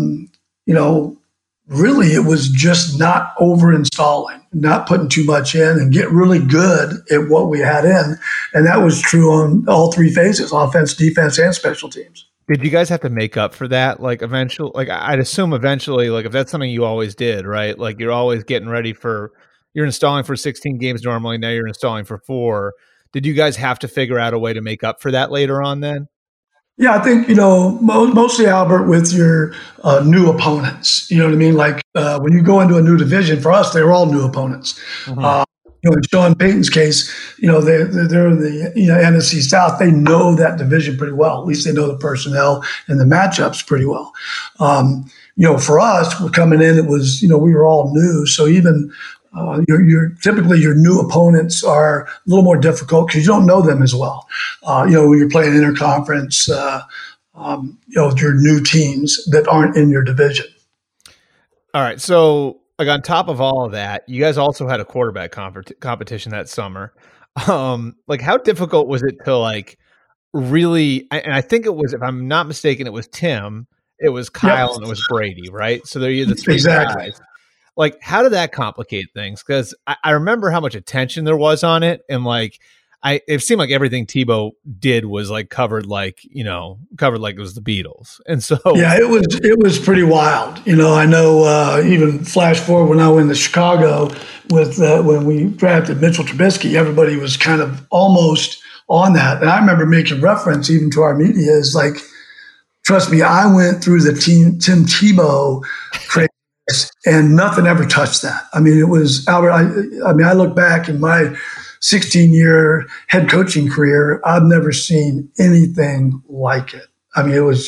really it was just not over installing, not putting too much in, and get really good at what we had in. And that was true on all 3 phases, offense, defense, and special teams. Did you guys have to make up for that? Eventually, I'd assume eventually, if that's something you always did, right? You're always getting ready you're installing for 16 games normally. Now you're installing for 4. Did you guys have to figure out a way to make up for that later on then? Yeah, I think, mostly, Albert, with your new opponents. You know what I mean? When you go into a new division, for us, they were all new opponents. Mm-hmm. In Sean Payton's case, they're in the NFC South. They know that division pretty well. At least they know the personnel and the matchups pretty well. For us, we're coming in. It was we were all new. So even typically your new opponents are a little more difficult because you don't know them as well. When you're playing interconference, your new teams that aren't in your division. All right, so. On top of all of that, you guys also had a quarterback competition that summer. How difficult was it to really? And I think it was, if I'm not mistaken, it was Tim, it was Kyle, and it was Brady, right? So they're the 3 guys. How did that complicate things? Because I remember how much attention there was on it, and it seemed like everything Tebow did was covered like it was the Beatles. And so yeah, it was pretty wild. I know even flash forward when I went to Chicago with when we drafted Mitchell Trubisky, everybody was kind of almost on that. And I remember making reference even to our media is trust me, I went through the Tim Tebow craziness and nothing ever touched that. I mean, it was Albert. I look back in my 16-year head coaching career, I've never seen anything like it. I mean, it was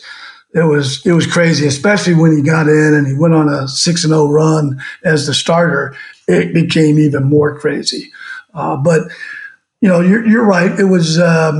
crazy, especially when he got in and he went on a 6-0 run as the starter. It became even more crazy. But you're right. It was,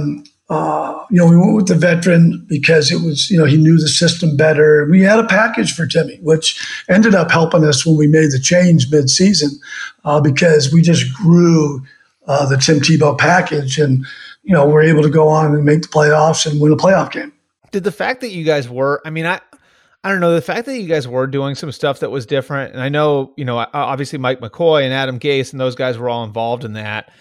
we went with the veteran because it was, he knew the system better. We had a package for Timmy, which ended up helping us when we made the change midseason because we just grew the Tim Tebow package and, we're able to go on and make the playoffs and win a playoff game. Did the fact that you guys were, I don't know, the fact that you guys were doing some stuff that was different, and I know, obviously Mike McCoy and Adam Gase and those guys were all involved in that.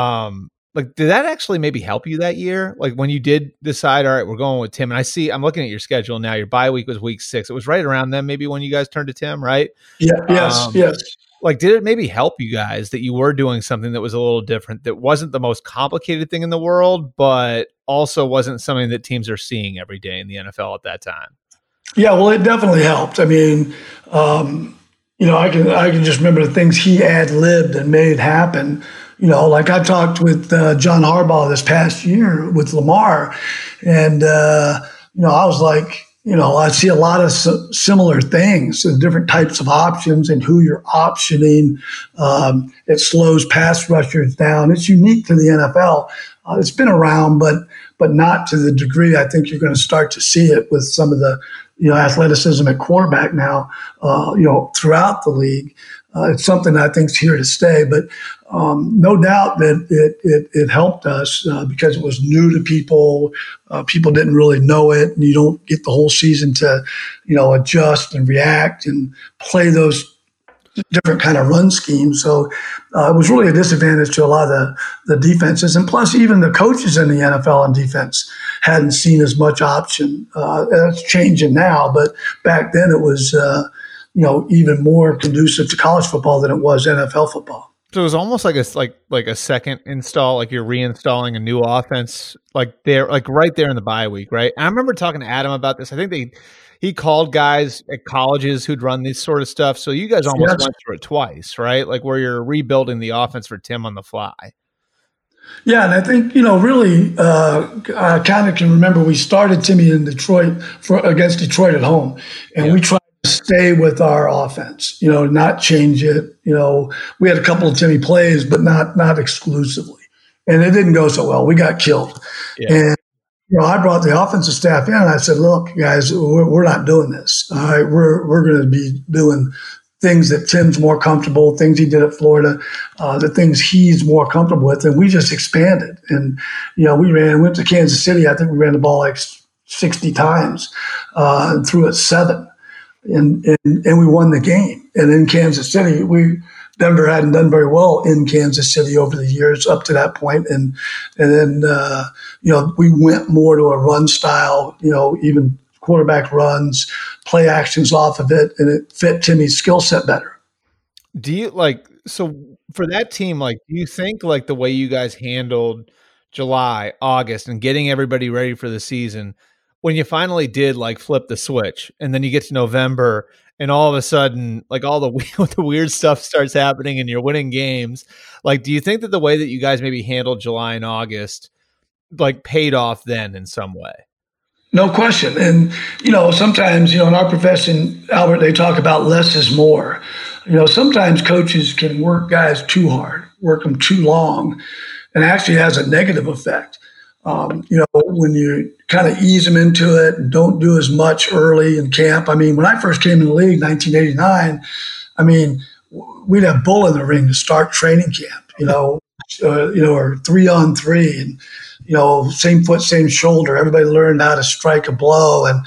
Did that actually maybe help you that year? Like when you did decide, all right, we're going with Tim, and I'm looking at your schedule now, your bye week was week 6. It was right around then maybe when you guys turned to Tim, right? Yeah. Yes. Like, did it maybe help you guys that you were doing something that was a little different, that wasn't the most complicated thing in the world, but also wasn't something that teams are seeing every day in the NFL at that time? Yeah, well, it definitely helped. I mean, I can just remember the things he ad-libbed and made happen. Like I talked with John Harbaugh this past year with Lamar, and I was like, I see a lot of similar things, different types of options and who you're optioning. It slows pass rushers down. It's unique to the NFL. It's been around, but not to the degree I think you're going to start to see it with some of the athleticism at quarterback now, throughout the league. It's something that I think is here to stay, but no doubt that it helped us because it was new to people. People didn't really know it, and you don't get the whole season to, adjust and react and play those different kind of run schemes. So it was really a disadvantage to a lot of the defenses. And plus, even the coaches in the NFL on defense hadn't seen as much option. That's changing now, but back then it was even more conducive to college football than it was NFL football. So it was almost like a second install, like you're reinstalling a new offense, like right there in the bye week, right? And I remember talking to Adam about this. I think he called guys at colleges who'd run this sort of stuff. So you guys almost went through it twice, right? Like where you're rebuilding the offense for Tim on the fly. Yeah, and I think, really, I kind of can remember we started Timmy in Detroit against Detroit at home, and we tried to stay with our offense, not change it. We had a couple of Timmy plays, but not exclusively. And it didn't go so well. We got killed. Yeah. And, I brought the offensive staff in, and I said, look, guys, we're not doing this. All right, we're going to be doing things that Tim's more comfortable, things he did at Florida, the things he's more comfortable with. And we just expanded. And, went to Kansas City. I think we ran the ball like 60 times and threw it 7. And we won the game. And in Kansas City, Denver hadn't done very well in Kansas City over the years up to that point. And then, we went more to a run style, even quarterback runs, play actions off of it, and it fit Timmy's skill set better. Do you so for that team, do you think the way you guys handled July, August, and getting everybody ready for the season, when you finally did flip the switch and then you get to November and all of a sudden, all the weird stuff starts happening and you're winning games, do you think that the way that you guys maybe handled July and August, paid off then in some way? No question. And, sometimes, in our profession, Albert, they talk about less is more. Sometimes coaches can work guys too hard, work them too long, and actually has a negative effect. When you kind of ease them into it and don't do as much early in camp. I mean, when I first came in the league, 1989, we'd have bull in the ring to start training camp, or 3-on-3 and, same foot, same shoulder. Everybody learned how to strike a blow. And,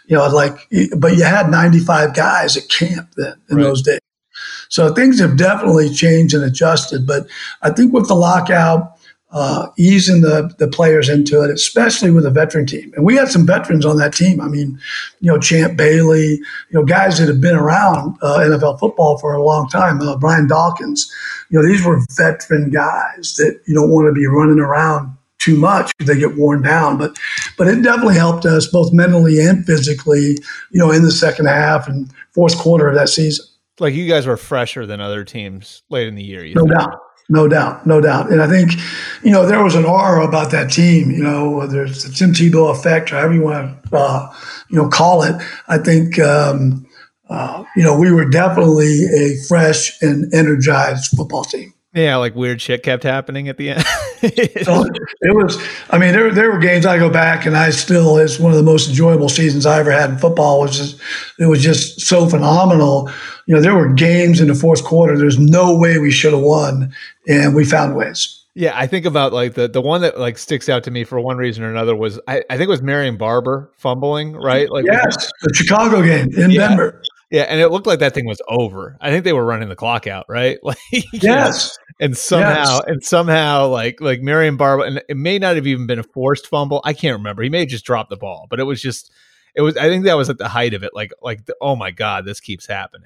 but you had 95 guys at camp then in those days. So things have definitely changed and adjusted. But I think with the lockout, easing the players into it, especially with a veteran team. And we had some veterans on that team. I mean, Champ Bailey, guys that have been around NFL football for a long time, Brian Dawkins. These were veteran guys that you don't want to be running around too much because they get worn down. But it definitely helped us both mentally and physically, in the second half and fourth quarter of that season. You guys were fresher than other teams late in the year. No doubt. No doubt, no doubt. And I think, there was an aura about that team, whether it's the Tim Tebow effect or however you want to, call it. I think, we were definitely a fresh and energized football team. Yeah, like weird shit kept happening at the end. So it was, there were games I go back and it's one of the most enjoyable seasons I ever had in football. It was just so phenomenal. There were games in the fourth quarter. There's no way we should have won, and we found ways. Yeah, I think about like the one that like sticks out to me for one reason or another was I think it was Marion Barber fumbling, right? Like yes, the Chicago game in Denver. Yeah, and it looked like that thing was over. I think they were running the clock out, right? Like yes. And somehow, like Marion Barber, and it may not have even been a forced fumble. I can't remember. He may have just dropped the ball, but it was. I think that was at the height of it. Oh my God, this keeps happening.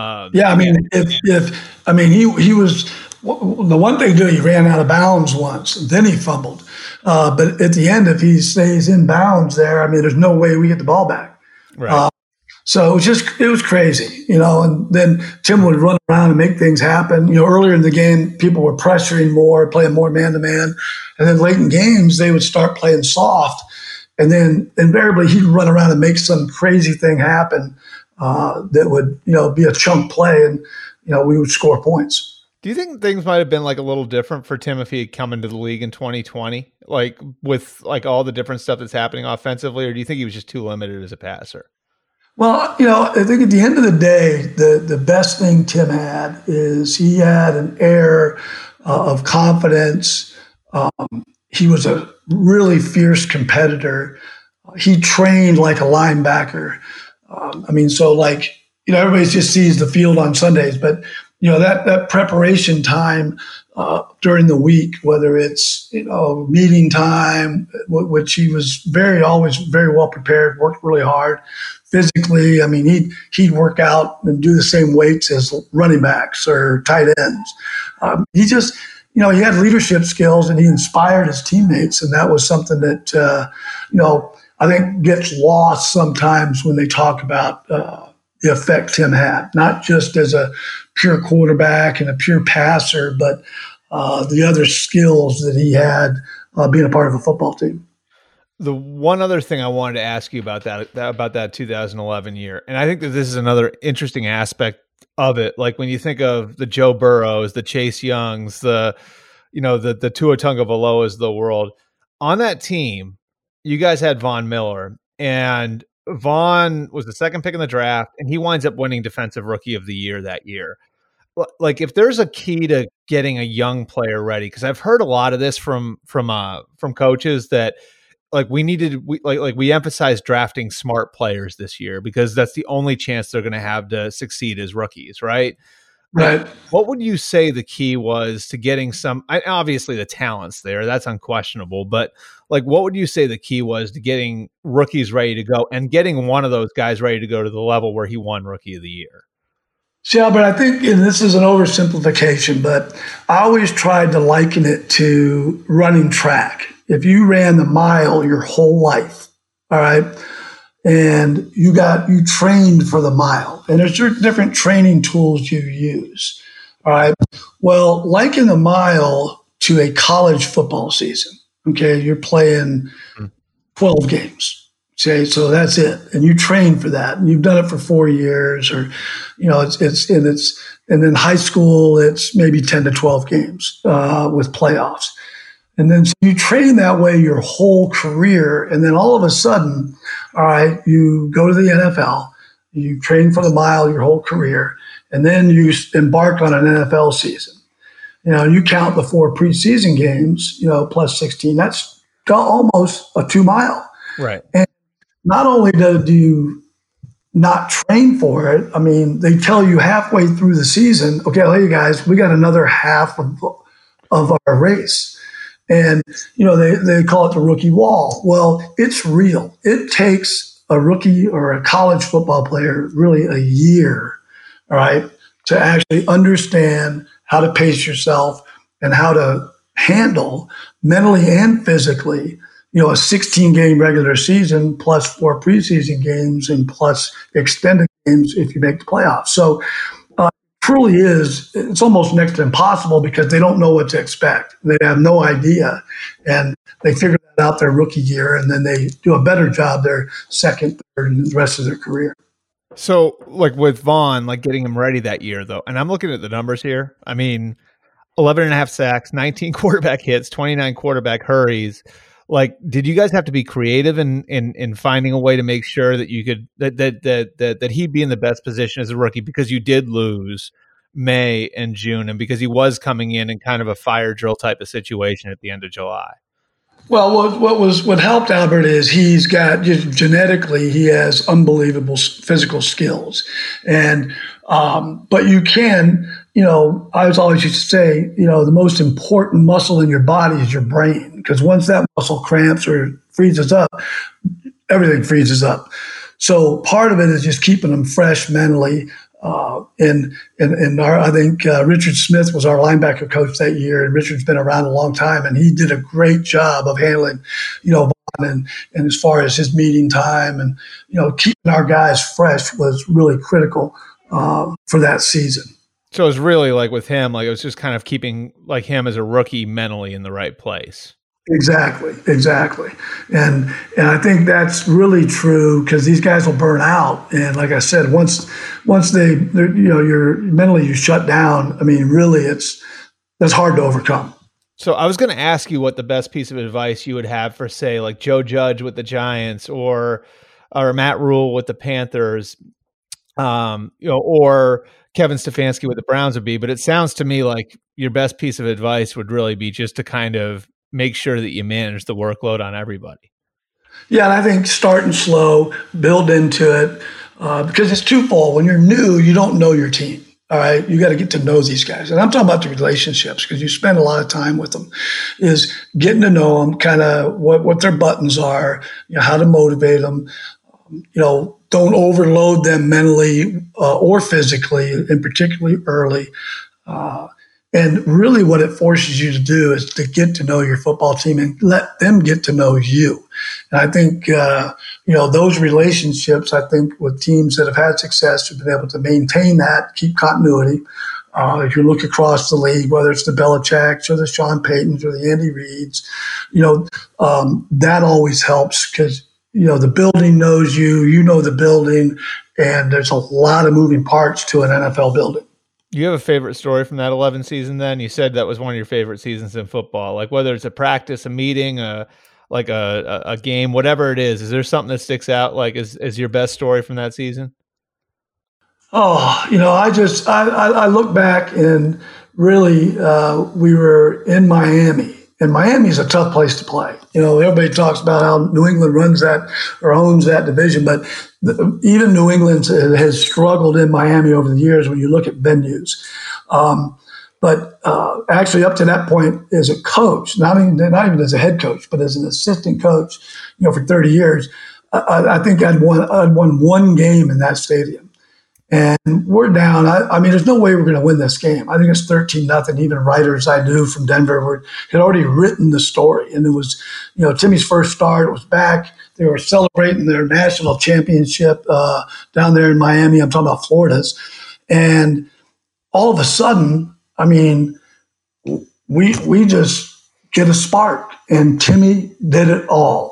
He was the one thing to do. He ran out of bounds once, and then he fumbled. But at the end, if he stays in bounds there, there's no way we get the ball back. Right. So it was crazy, and then Tim would run around and make things happen. Earlier in the game, people were pressuring more, playing more man-to-man. And then late in games, they would start playing soft. And then invariably, he'd run around and make some crazy thing happen that would, be a chunk play, and, we would score points. Do you think things might have been like a little different for Tim if he had come into the league in 2020, like with like all the different stuff that's happening offensively, or do you think he was just too limited as a passer? Well, I think at the end of the day, the best thing Tim had is he had an air of confidence. He was a really fierce competitor. He trained like a linebacker. Everybody just sees the field on Sundays, but that preparation time during the week, whether it's meeting time, which he was always very well prepared, worked really hard. Physically, he'd work out and do the same weights as running backs or tight ends. He just, he had leadership skills, and he inspired his teammates. And that was something that, I think gets lost sometimes when they talk about the effect Tim had, not just as a pure quarterback and a pure passer, but the other skills that he had being a part of a football team. The one other thing I wanted to ask you about that 2011 year, and I think that this is another interesting aspect of it. Like when you think of the Joe Burrows, the Chase Youngs, the Tua Tagovailoas of the world on that team, you guys had Von Miller, and Von was the second pick in the draft, and he winds up winning Defensive Rookie of the Year that year. Like if there's a key to getting a young player ready, because I've heard a lot of this from coaches that. Like we emphasize drafting smart players this year because that's the only chance they're going to have to succeed as rookies, right? Right. What would you say the key was to getting obviously the talent's there, that's unquestionable, but like what would you say the key was to getting rookies ready to go and getting one of those guys ready to go to the level where he won Rookie of the Year? Yeah, but I think, and this is an oversimplification, but I always tried to liken it to running track. If you ran the mile your whole life, all right, and you trained for the mile, and there's different training tools you use, all right. Well, liken the mile to a college football season. Okay, you're playing 12 games. Okay, so that's it, and you train for that, and you've done it for 4 years, or and then high school it's maybe 10 to 12 games with playoffs. And then so you train that way your whole career. And then all of a sudden, all right, you go to the NFL, you train for the mile your whole career, and then you embark on an NFL season. You count the 4 preseason games, plus 16, that's almost a 2 mile. Right. And not only do you not train for it, they tell you halfway through the season, okay, hey guys, we got another half of our race. And, they call it the rookie wall. Well, it's real. It takes a rookie or a college football player really a year, all right, to actually understand how to pace yourself and how to handle mentally and physically, a 16-game regular season plus 4 preseason games and plus extended games if you make the playoffs. So truly is, it's almost next to impossible because they don't know what to expect. They have no idea. And they figure that out their rookie year, and then they do a better job their second, third, and the rest of their career. So, like with Vaughn, like getting him ready that year, though, and I'm looking at the numbers here. I mean, 11 and a half sacks, 19 quarterback hits, 29 quarterback hurries. Like, did you guys have to be creative in finding a way to make sure that you could that he'd be in the best position as a rookie, because you did lose May and June, and because he was coming in kind of a fire drill type of situation at the end of July? Well, what helped Albert is he's got, just genetically, he has unbelievable physical skills, and but you can, I was always used to say, the most important muscle in your body is your brain, because once that muscle cramps or freezes up, everything freezes up. So part of it is just keeping them fresh mentally. I think Richard Smith was our linebacker coach that year, and Richard's been around a long time, and he did a great job of handling, Vaughn, and as far as his meeting time, and keeping our guys fresh was really critical for that season. So it was really like with him, like it was just kind of keeping like him as a rookie mentally in the right place. Exactly. And I think that's really true, because these guys will burn out. And like I said, once you're mentally, you shut down. I mean, really, that's hard to overcome. So I was going to ask you what the best piece of advice you would have for, say, like Joe Judge with the Giants, or Matt Rule with the Panthers, or Kevin Stefanski with the Browns would be. But it sounds to me like your best piece of advice would really be just to kind of make sure that you manage the workload on everybody. Yeah, and I think starting slow, build into it, because it's twofold. When you're new, you don't know your team. All right, you got to get to know these guys, and I'm talking about the relationships, because you spend a lot of time with them. Is getting to know them, kind of what their buttons are, how to motivate them. Don't overload them mentally or physically, and particularly early. And really what it forces you to do is to get to know your football team and let them get to know you. And I think, those relationships, I think with teams that have had success, have been able to maintain that, keep continuity. If you look across the league, whether it's the Belichicks or the Sean Paytons or the Andy Reids, that always helps, because, the building knows you, the building, and there's a lot of moving parts to an NFL building. You have a favorite story from that 11 season then? You said that was one of your favorite seasons in football. Like whether it's a practice, a meeting, a game, whatever it is there something that sticks out like as your best story from that season? Oh, I look back, and really we were in Miami. And Miami is a tough place to play. Everybody talks about how New England runs that or owns that division, but even New England has struggled in Miami over the years when you look at venues. But actually, up to that point, as a coach, not even as a head coach, but as an assistant coach, for 30 years, I think I'd won one game in that stadium. And we're down. I mean, there's no way we're going to win this game. I think it's 13-0. Even writers I knew from Denver had already written the story. And it was, Timmy's first start. It was back. They were celebrating their national championship down there in Miami. I'm talking about Florida's. And all of a sudden, I mean, we just get a spark. And Timmy did it all.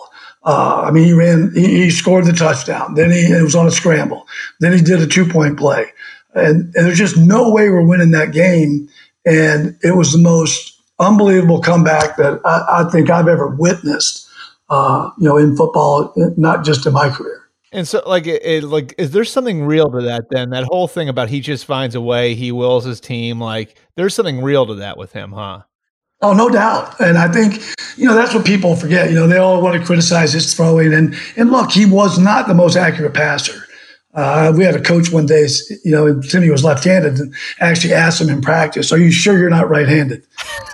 He scored the touchdown. Then it was on a scramble. Then he did a 2-point play. And there's just no way we're winning that game. And it was the most unbelievable comeback that I think I've ever witnessed, in football, not just in my career. And so, is there something real to that then? That whole thing about he just finds a way, he wills his team, there's something real to that with him, huh? Oh, no doubt. And I think, that's what people forget. They all want to criticize his throwing. And look, he was not the most accurate passer. We had a coach one day, and Timmy was left-handed, and actually asked him in practice, "Are you sure you're not right-handed?"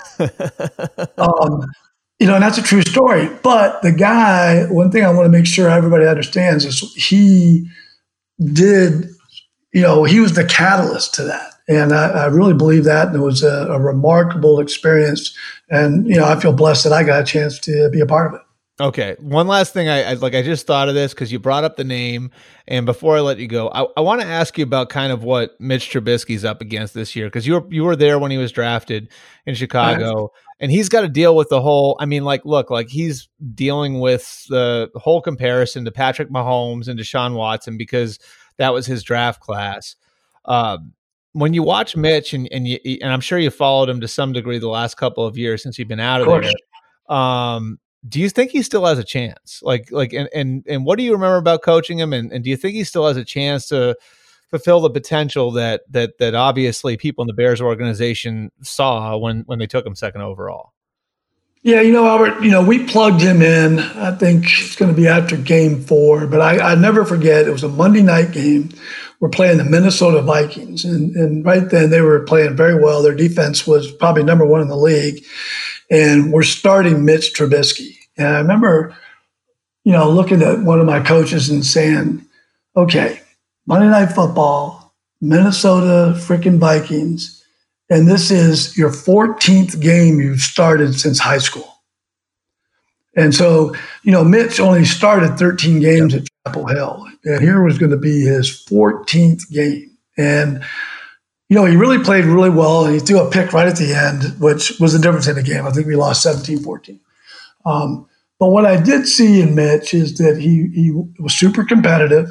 And that's a true story. But the guy, one thing I want to make sure everybody understands is he did, he was the catalyst to that. And I really believe that. And it was a remarkable experience. And, I feel blessed that I got a chance to be a part of it. Okay. One last thing. I just thought of this because you brought up the name. And before I let you go, I want to ask you about kind of what Mitch Trubisky's up against this year. Because you were there when he was drafted in Chicago. And he's got to deal with the whole, I mean, he's dealing with the whole comparison to Patrick Mahomes and Deshaun Watson because that was his draft class. When you watch Mitch, and I'm sure you followed him to some degree the last couple of years since you've been out of there. Do you think he still has a chance? And what do you remember about coaching him? And do you think he still has a chance to fulfill the potential that obviously people in the Bears organization saw when they took him second overall? Yeah, Albert, we plugged him in. I think it's going to be after game 4, but I never forget, it was a Monday night game. We're playing the Minnesota Vikings, and right then they were playing very well. Their defense was probably number 1 in the league, and we're starting Mitch Trubisky. And I remember, looking at one of my coaches and saying, okay, Monday Night Football, Minnesota freaking Vikings, and this is your 14th game you've started since high school. And so, Mitch only started 13 games at Chapel Hill, and here was going to be his 14th game. And, he really played really well, and he threw a pick right at the end, which was the difference in the game. I think we lost 17-14. But what I did see in Mitch is that he was super competitive.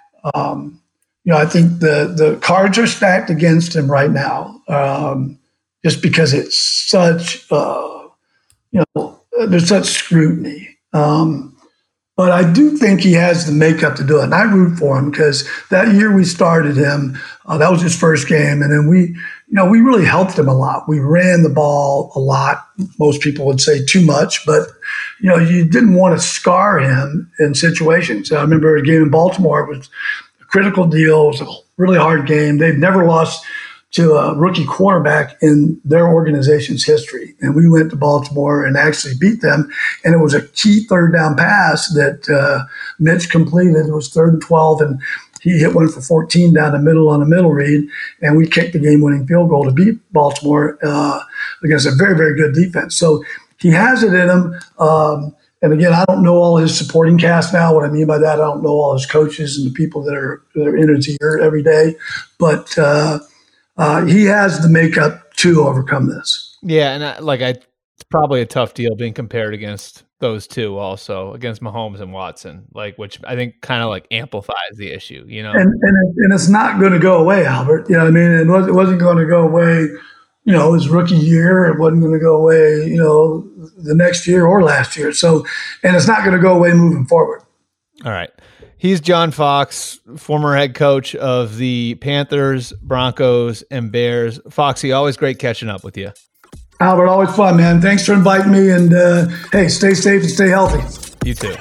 I think the cards are stacked against him right now, just because it's such, there's such scrutiny. But I do think he has the makeup to do it. And I root for him because that year we started him, that was his first game. And then we really helped him a lot. We ran the ball a lot. Most people would say too much, but, you didn't want to scar him in situations. I remember a game in Baltimore, it was a critical deal. It was a really hard game. They'd never lost to a rookie quarterback in their organization's history. And we went to Baltimore and actually beat them. And it was a key third down pass that Mitch completed. It was 3rd and 12, and he hit one for 14 down the middle on a middle read. And we kicked the game-winning field goal to beat Baltimore against a very, very good defense. So he has it in him. And again, I don't know all his supporting cast now. What I mean by that, I don't know all his coaches and the people that are in his ear every day. But he has the makeup to overcome this. Yeah, and it's probably a tough deal being compared against those two, also against Mahomes and Watson, which I think kind of amplifies the issue, And it's not going to go away, Albert. It wasn't going to go away. His rookie year, it wasn't going to go away. The next year or last year. So, and it's not going to go away moving forward. All right. He's John Fox, former head coach of the Panthers, Broncos, and Bears. Foxy, always great catching up with you. Albert, always fun, man. Thanks for inviting me. And, hey, stay safe and stay healthy. You too.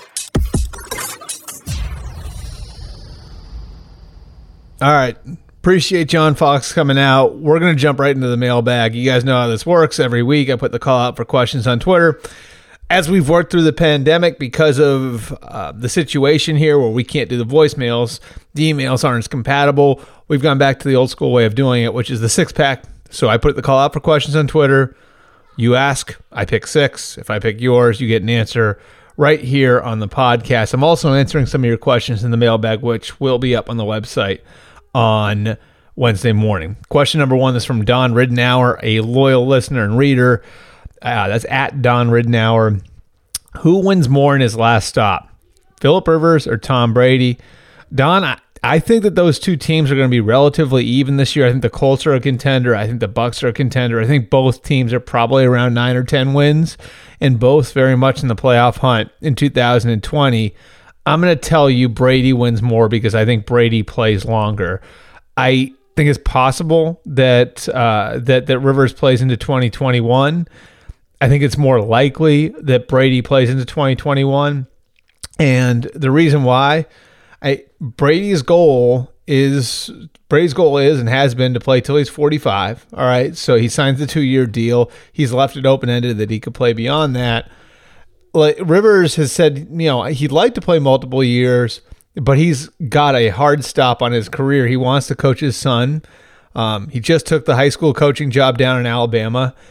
All right. Appreciate John Fox coming out. We're going to jump right into the mailbag. You guys know how this works. Every week I put the call out for questions on Twitter. As we've worked through the pandemic, because of the situation here where we can't do the voicemails, the emails aren't as compatible, we've gone back to the old school way of doing it, which is the 6-pack. So I put the call out for questions on Twitter. You ask, I pick 6. If I pick yours, you get an answer right here on the podcast. I'm also answering some of your questions in the mailbag, which will be up on the website on Wednesday morning. Question number 1 is from Don Ridenour, a loyal listener and reader. That's at Don Ridenour. Who wins more in his last stop, Phillip Rivers or Tom Brady? Don, I think that those two teams are going to be relatively even this year. I think the Colts are a contender. I think the Bucs are a contender. I think both teams are probably around 9 or 10 wins, and both very much in the playoff hunt in 2020. I'm going to tell you Brady wins more because I think Brady plays longer. I think it's possible that that Rivers plays into 2021. I think it's more likely that Brady plays into 2021. And the reason why, Brady's goal is and has been to play till he's 45. All right. So he signs the 2-year deal. He's left it open-ended that he could play beyond that. Rivers has said, he'd like to play multiple years, but he's got a hard stop on his career. He wants to coach his son. He just took the high school coaching job down in Alabama.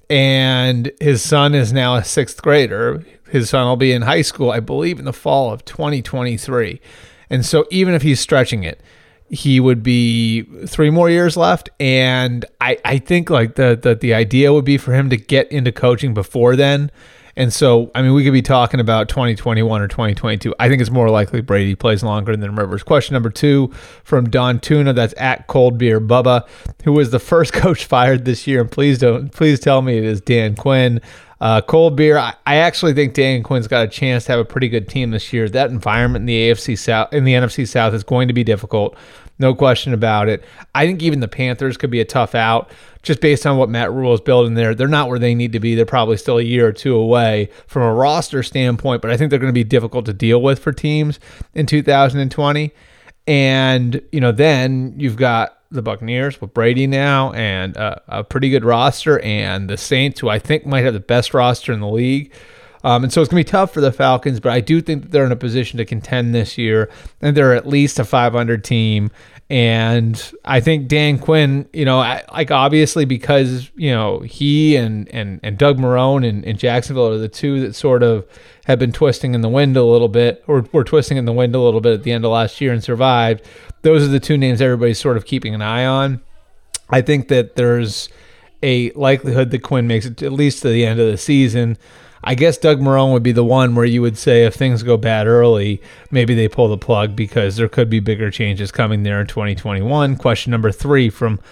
and his son is now a sixth grader. His son will be in high school, I believe, in the fall of 2023. And so even if he's stretching it, he would be 3 more years left. And I think like the idea would be for him to get into coaching before then. And so, I mean, we could be talking about 2021 or 2022. I think it's more likely Brady plays longer than Rivers. Question number 2 from Don Tuna, that's at Cold Beer Bubba, who was the first coach fired this year. And please tell me it is Dan Quinn. Cold Beer, I actually think Dan Quinn's got a chance to have a pretty good team this year. That environment in the AFC South, in the NFC South, is going to be difficult. No question about it. I think even the Panthers could be a tough out just based on what Matt Rule is building there. They're not where they need to be. They're probably still a year or two away from a roster standpoint, but I think they're going to be difficult to deal with for teams in 2020. And, then you've got the Buccaneers with Brady now and a pretty good roster, and the Saints, who I think might have the best roster in the league. And so it's going to be tough for the Falcons, but I do think that they're in a position to contend this year, and they're at least a 500 team. And I think Dan Quinn, obviously because, he and Doug Marrone and Jacksonville are the two that sort of have been twisting in the wind a little bit, or were twisting in the wind a little bit at the end of last year and survived. Those are the two names everybody's sort of keeping an eye on. I think that there's a likelihood that Quinn makes it at least to the end of the season. I guess Doug Marrone would be the one where you would say if things go bad early, maybe they pull the plug because there could be bigger changes coming there in 2021. Question number 3 from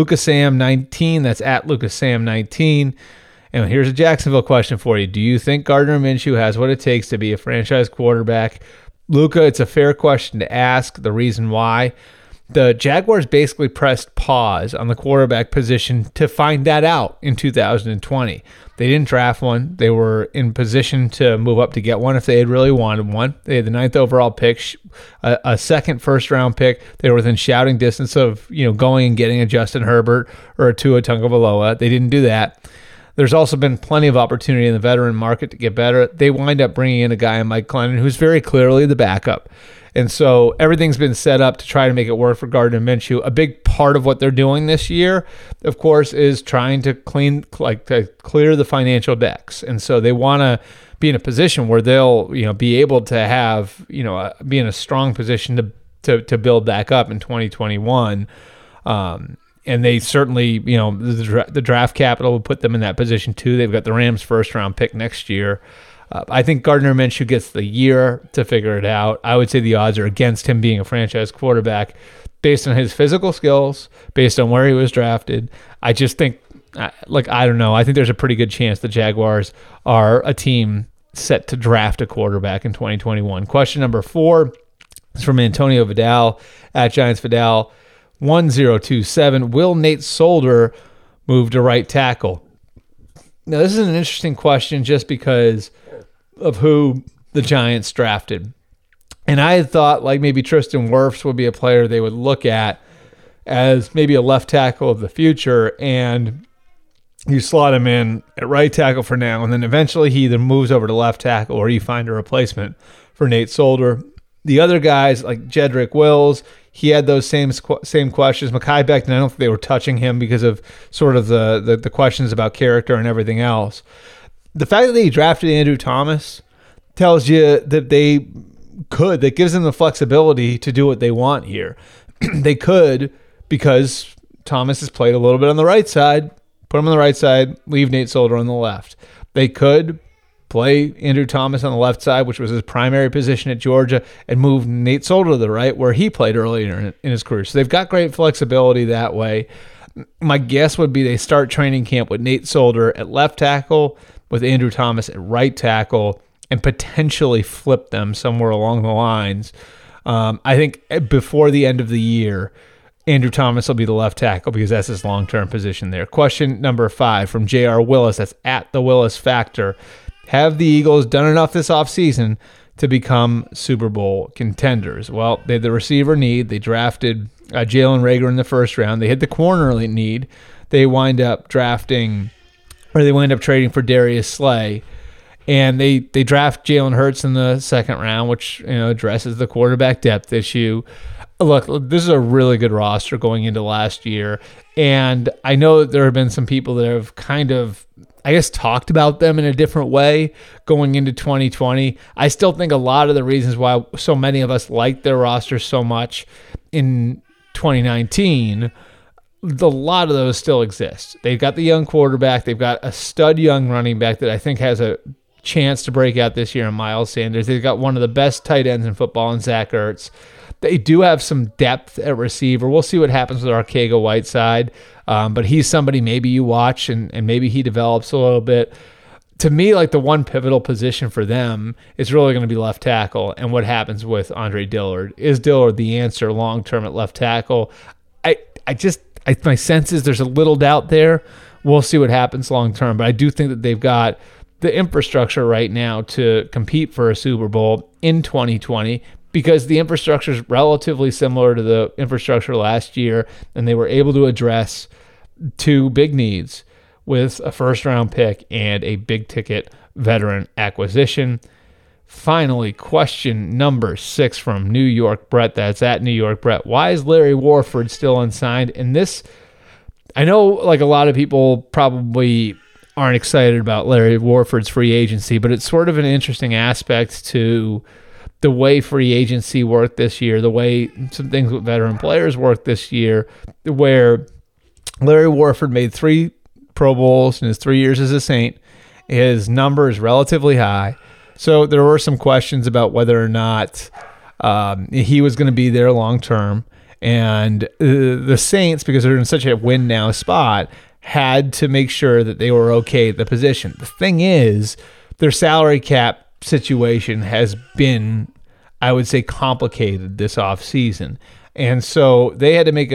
LucasSam19. That's at LucasSam19. And here's a Jacksonville question for you. Do you think Gardner Minshew has what it takes to be a franchise quarterback? Luca, it's a fair question to ask. The reason why: the Jaguars basically pressed pause on the quarterback position to find that out in 2020. They didn't draft one. They were in position to move up to get one if they had really wanted one. They had the 9th overall pick, a second first-round pick. They were within shouting distance of going and getting a Justin Herbert or a Tua Tagovailoa. They didn't do that. There's also been plenty of opportunity in the veteran market to get better. They wind up bringing in a guy, Mike Glennon, who's very clearly the backup. And so everything's been set up to try to make it work for Gardner Minshew. A big part of what they're doing this year, of course, is trying to clear the financial decks. And so they want to be in a position where they'll be able to have be in a strong position to build back up in 2021. And they certainly, the draft capital will put them in that position too. They've got the Rams' first-round pick next year. I think Gardner Minshew gets the year to figure it out. I would say the odds are against him being a franchise quarterback based on his physical skills, based on where he was drafted. I just think, I don't know. I think there's a pretty good chance the Jaguars are a team set to draft a quarterback in 2021. Question number 4 is from Antonio Vidal at Giants Vidal 1027. Will Nate Solder move to right tackle? Now, this is an interesting question just because of who the Giants drafted. And I had thought maybe Tristan Wirfs would be a player they would look at as maybe a left tackle of the future, and you slot him in at right tackle for now, and then eventually he either moves over to left tackle or you find a replacement for Nate Solder. The other guys like Jedrick Wills, he had those same questions. Mekhi Becton, I don't think they were touching him because of sort of the questions about character and everything else. The fact that they drafted Andrew Thomas tells you that that gives them the flexibility to do what they want here. They could, because Thomas has played a little bit on the right side, put him on the right side, leave Nate Solder on the left. They could play Andrew Thomas on the left side, which was his primary position at Georgia, and move Nate Solder to the right, where he played earlier in his career. So they've got great flexibility that way. My guess would be they start training camp with Nate Solder at left tackle, with Andrew Thomas at right tackle, and potentially flip them somewhere along the lines. I think before the end of the year, Andrew Thomas will be the left tackle because that's his long-term position there. Question number 5 from J.R. Willis. That's at the Willis Factor. Have the Eagles done enough this offseason to become Super Bowl contenders? Well, they had the receiver need. They drafted Jalen Reagor in the first round. They had the corner need. They wind up trading for Darius Slay. And they draft Jalen Hurts in the second round, which addresses the quarterback depth issue. Look, this is a really good roster going into last year. And I know that there have been some people that have kind of I guess, talked about them in a different way going into 2020. I still think a lot of the reasons why so many of us liked their roster so much in 2019, a lot of those still exist. They've got the young quarterback. They've got a stud young running back that I think has a chance to break out this year in Miles Sanders. They've got one of the best tight ends in football in Zach Ertz. They do have some depth at receiver. We'll see what happens with Arcega-Whiteside, but he's somebody maybe you watch and maybe he develops a little bit. To me, like the one pivotal position for them is really going to be left tackle and what happens with Andre Dillard. Is Dillard the answer long-term at left tackle? My sense is there's a little doubt there. We'll see what happens long-term, but I do think that they've got the infrastructure right now to compete for a Super Bowl in 2020 because the infrastructure is relatively similar to the infrastructure last year, and they were able to address two big needs with a first-round pick and a big-ticket veteran acquisition. Finally, question number 6 from New York Brett. That's at New York Brett. Why is Larry Warford still unsigned? And this, I know like a lot of people probably aren't excited about Larry Warford's free agency, but it's sort of an interesting aspect to the way free agency worked this year, the way some things with veteran players worked this year, where Larry Warford made 3 Pro Bowls in his 3 years as a Saint. His number is relatively high. So there were some questions about whether or not he was going to be there long term. And the Saints, because they're in such a win now spot, had to make sure that they were okay at the position. The thing is, their salary cap situation has been, I would say, complicated this offseason. And so they had to make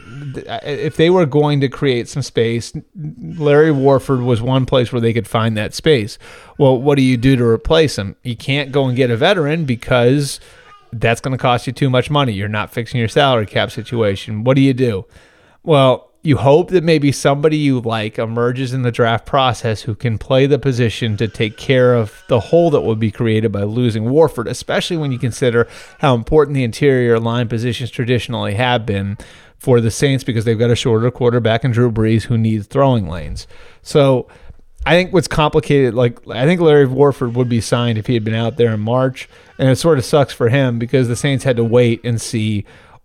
if they were going to create some space, Larry Warford was one place where they could find that space. Well, what do you do to replace him? You can't go and get a veteran because that's going to cost you too much money. You're not fixing your salary cap situation. What do you do? Well, you hope that maybe somebody you like emerges in the draft process who can play the position to take care of the hole that would be created by losing Warford, especially when you consider how important the interior line positions traditionally have been for the Saints because they've got a shorter quarterback in Drew Brees who needs throwing lanes. So I think what's complicated, I think Larry Warford would be signed if he had been out there in March, and it sort of sucks for him because the Saints had to wait and see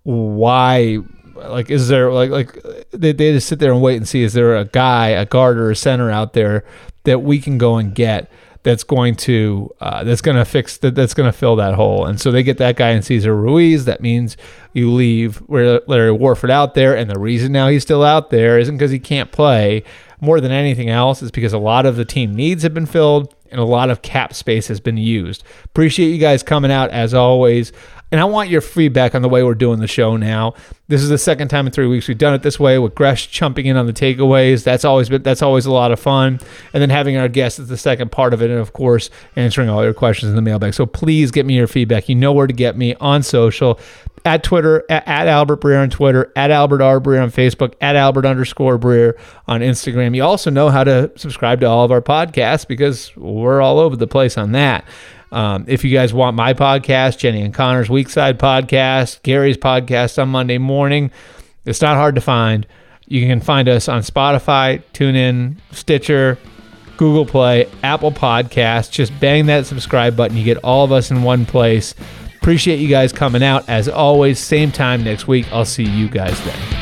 why. Is there they just sit there and wait and see, is there a guy, a guard or a center out there that we can go and get that's going to fix that, that's going to fill that hole? And so they get that guy in Cesar Ruiz. That means you leave Larry Warford out there, and the reason now he's still out there isn't because he can't play. More than anything else, is because a lot of the team needs have been filled and a lot of cap space has been used. Appreciate you guys coming out as always. And I want your feedback on the way we're doing the show now. This is the second time in 3 weeks we've done it this way with Gresh jumping in on the takeaways. That's always a lot of fun. And then having our guest is the second part of it. And of course, answering all your questions in the mailbag. So please get me your feedback. You know where to get me on social. At Twitter, at Albert Breer on Twitter, at Albert R. Breer on Facebook, at Albert_Breer on Instagram. You also know how to subscribe to all of our podcasts because we're all over the place on that. If you guys want my podcast, Jenny and Connor's Weekside podcast, Gary's podcast on Monday morning, it's not hard to find. You can find us on Spotify, TuneIn, Stitcher, Google Play, Apple Podcasts. Just bang that subscribe button. You get all of us in one place. Appreciate you guys coming out. As always, same time next week. I'll see you guys then.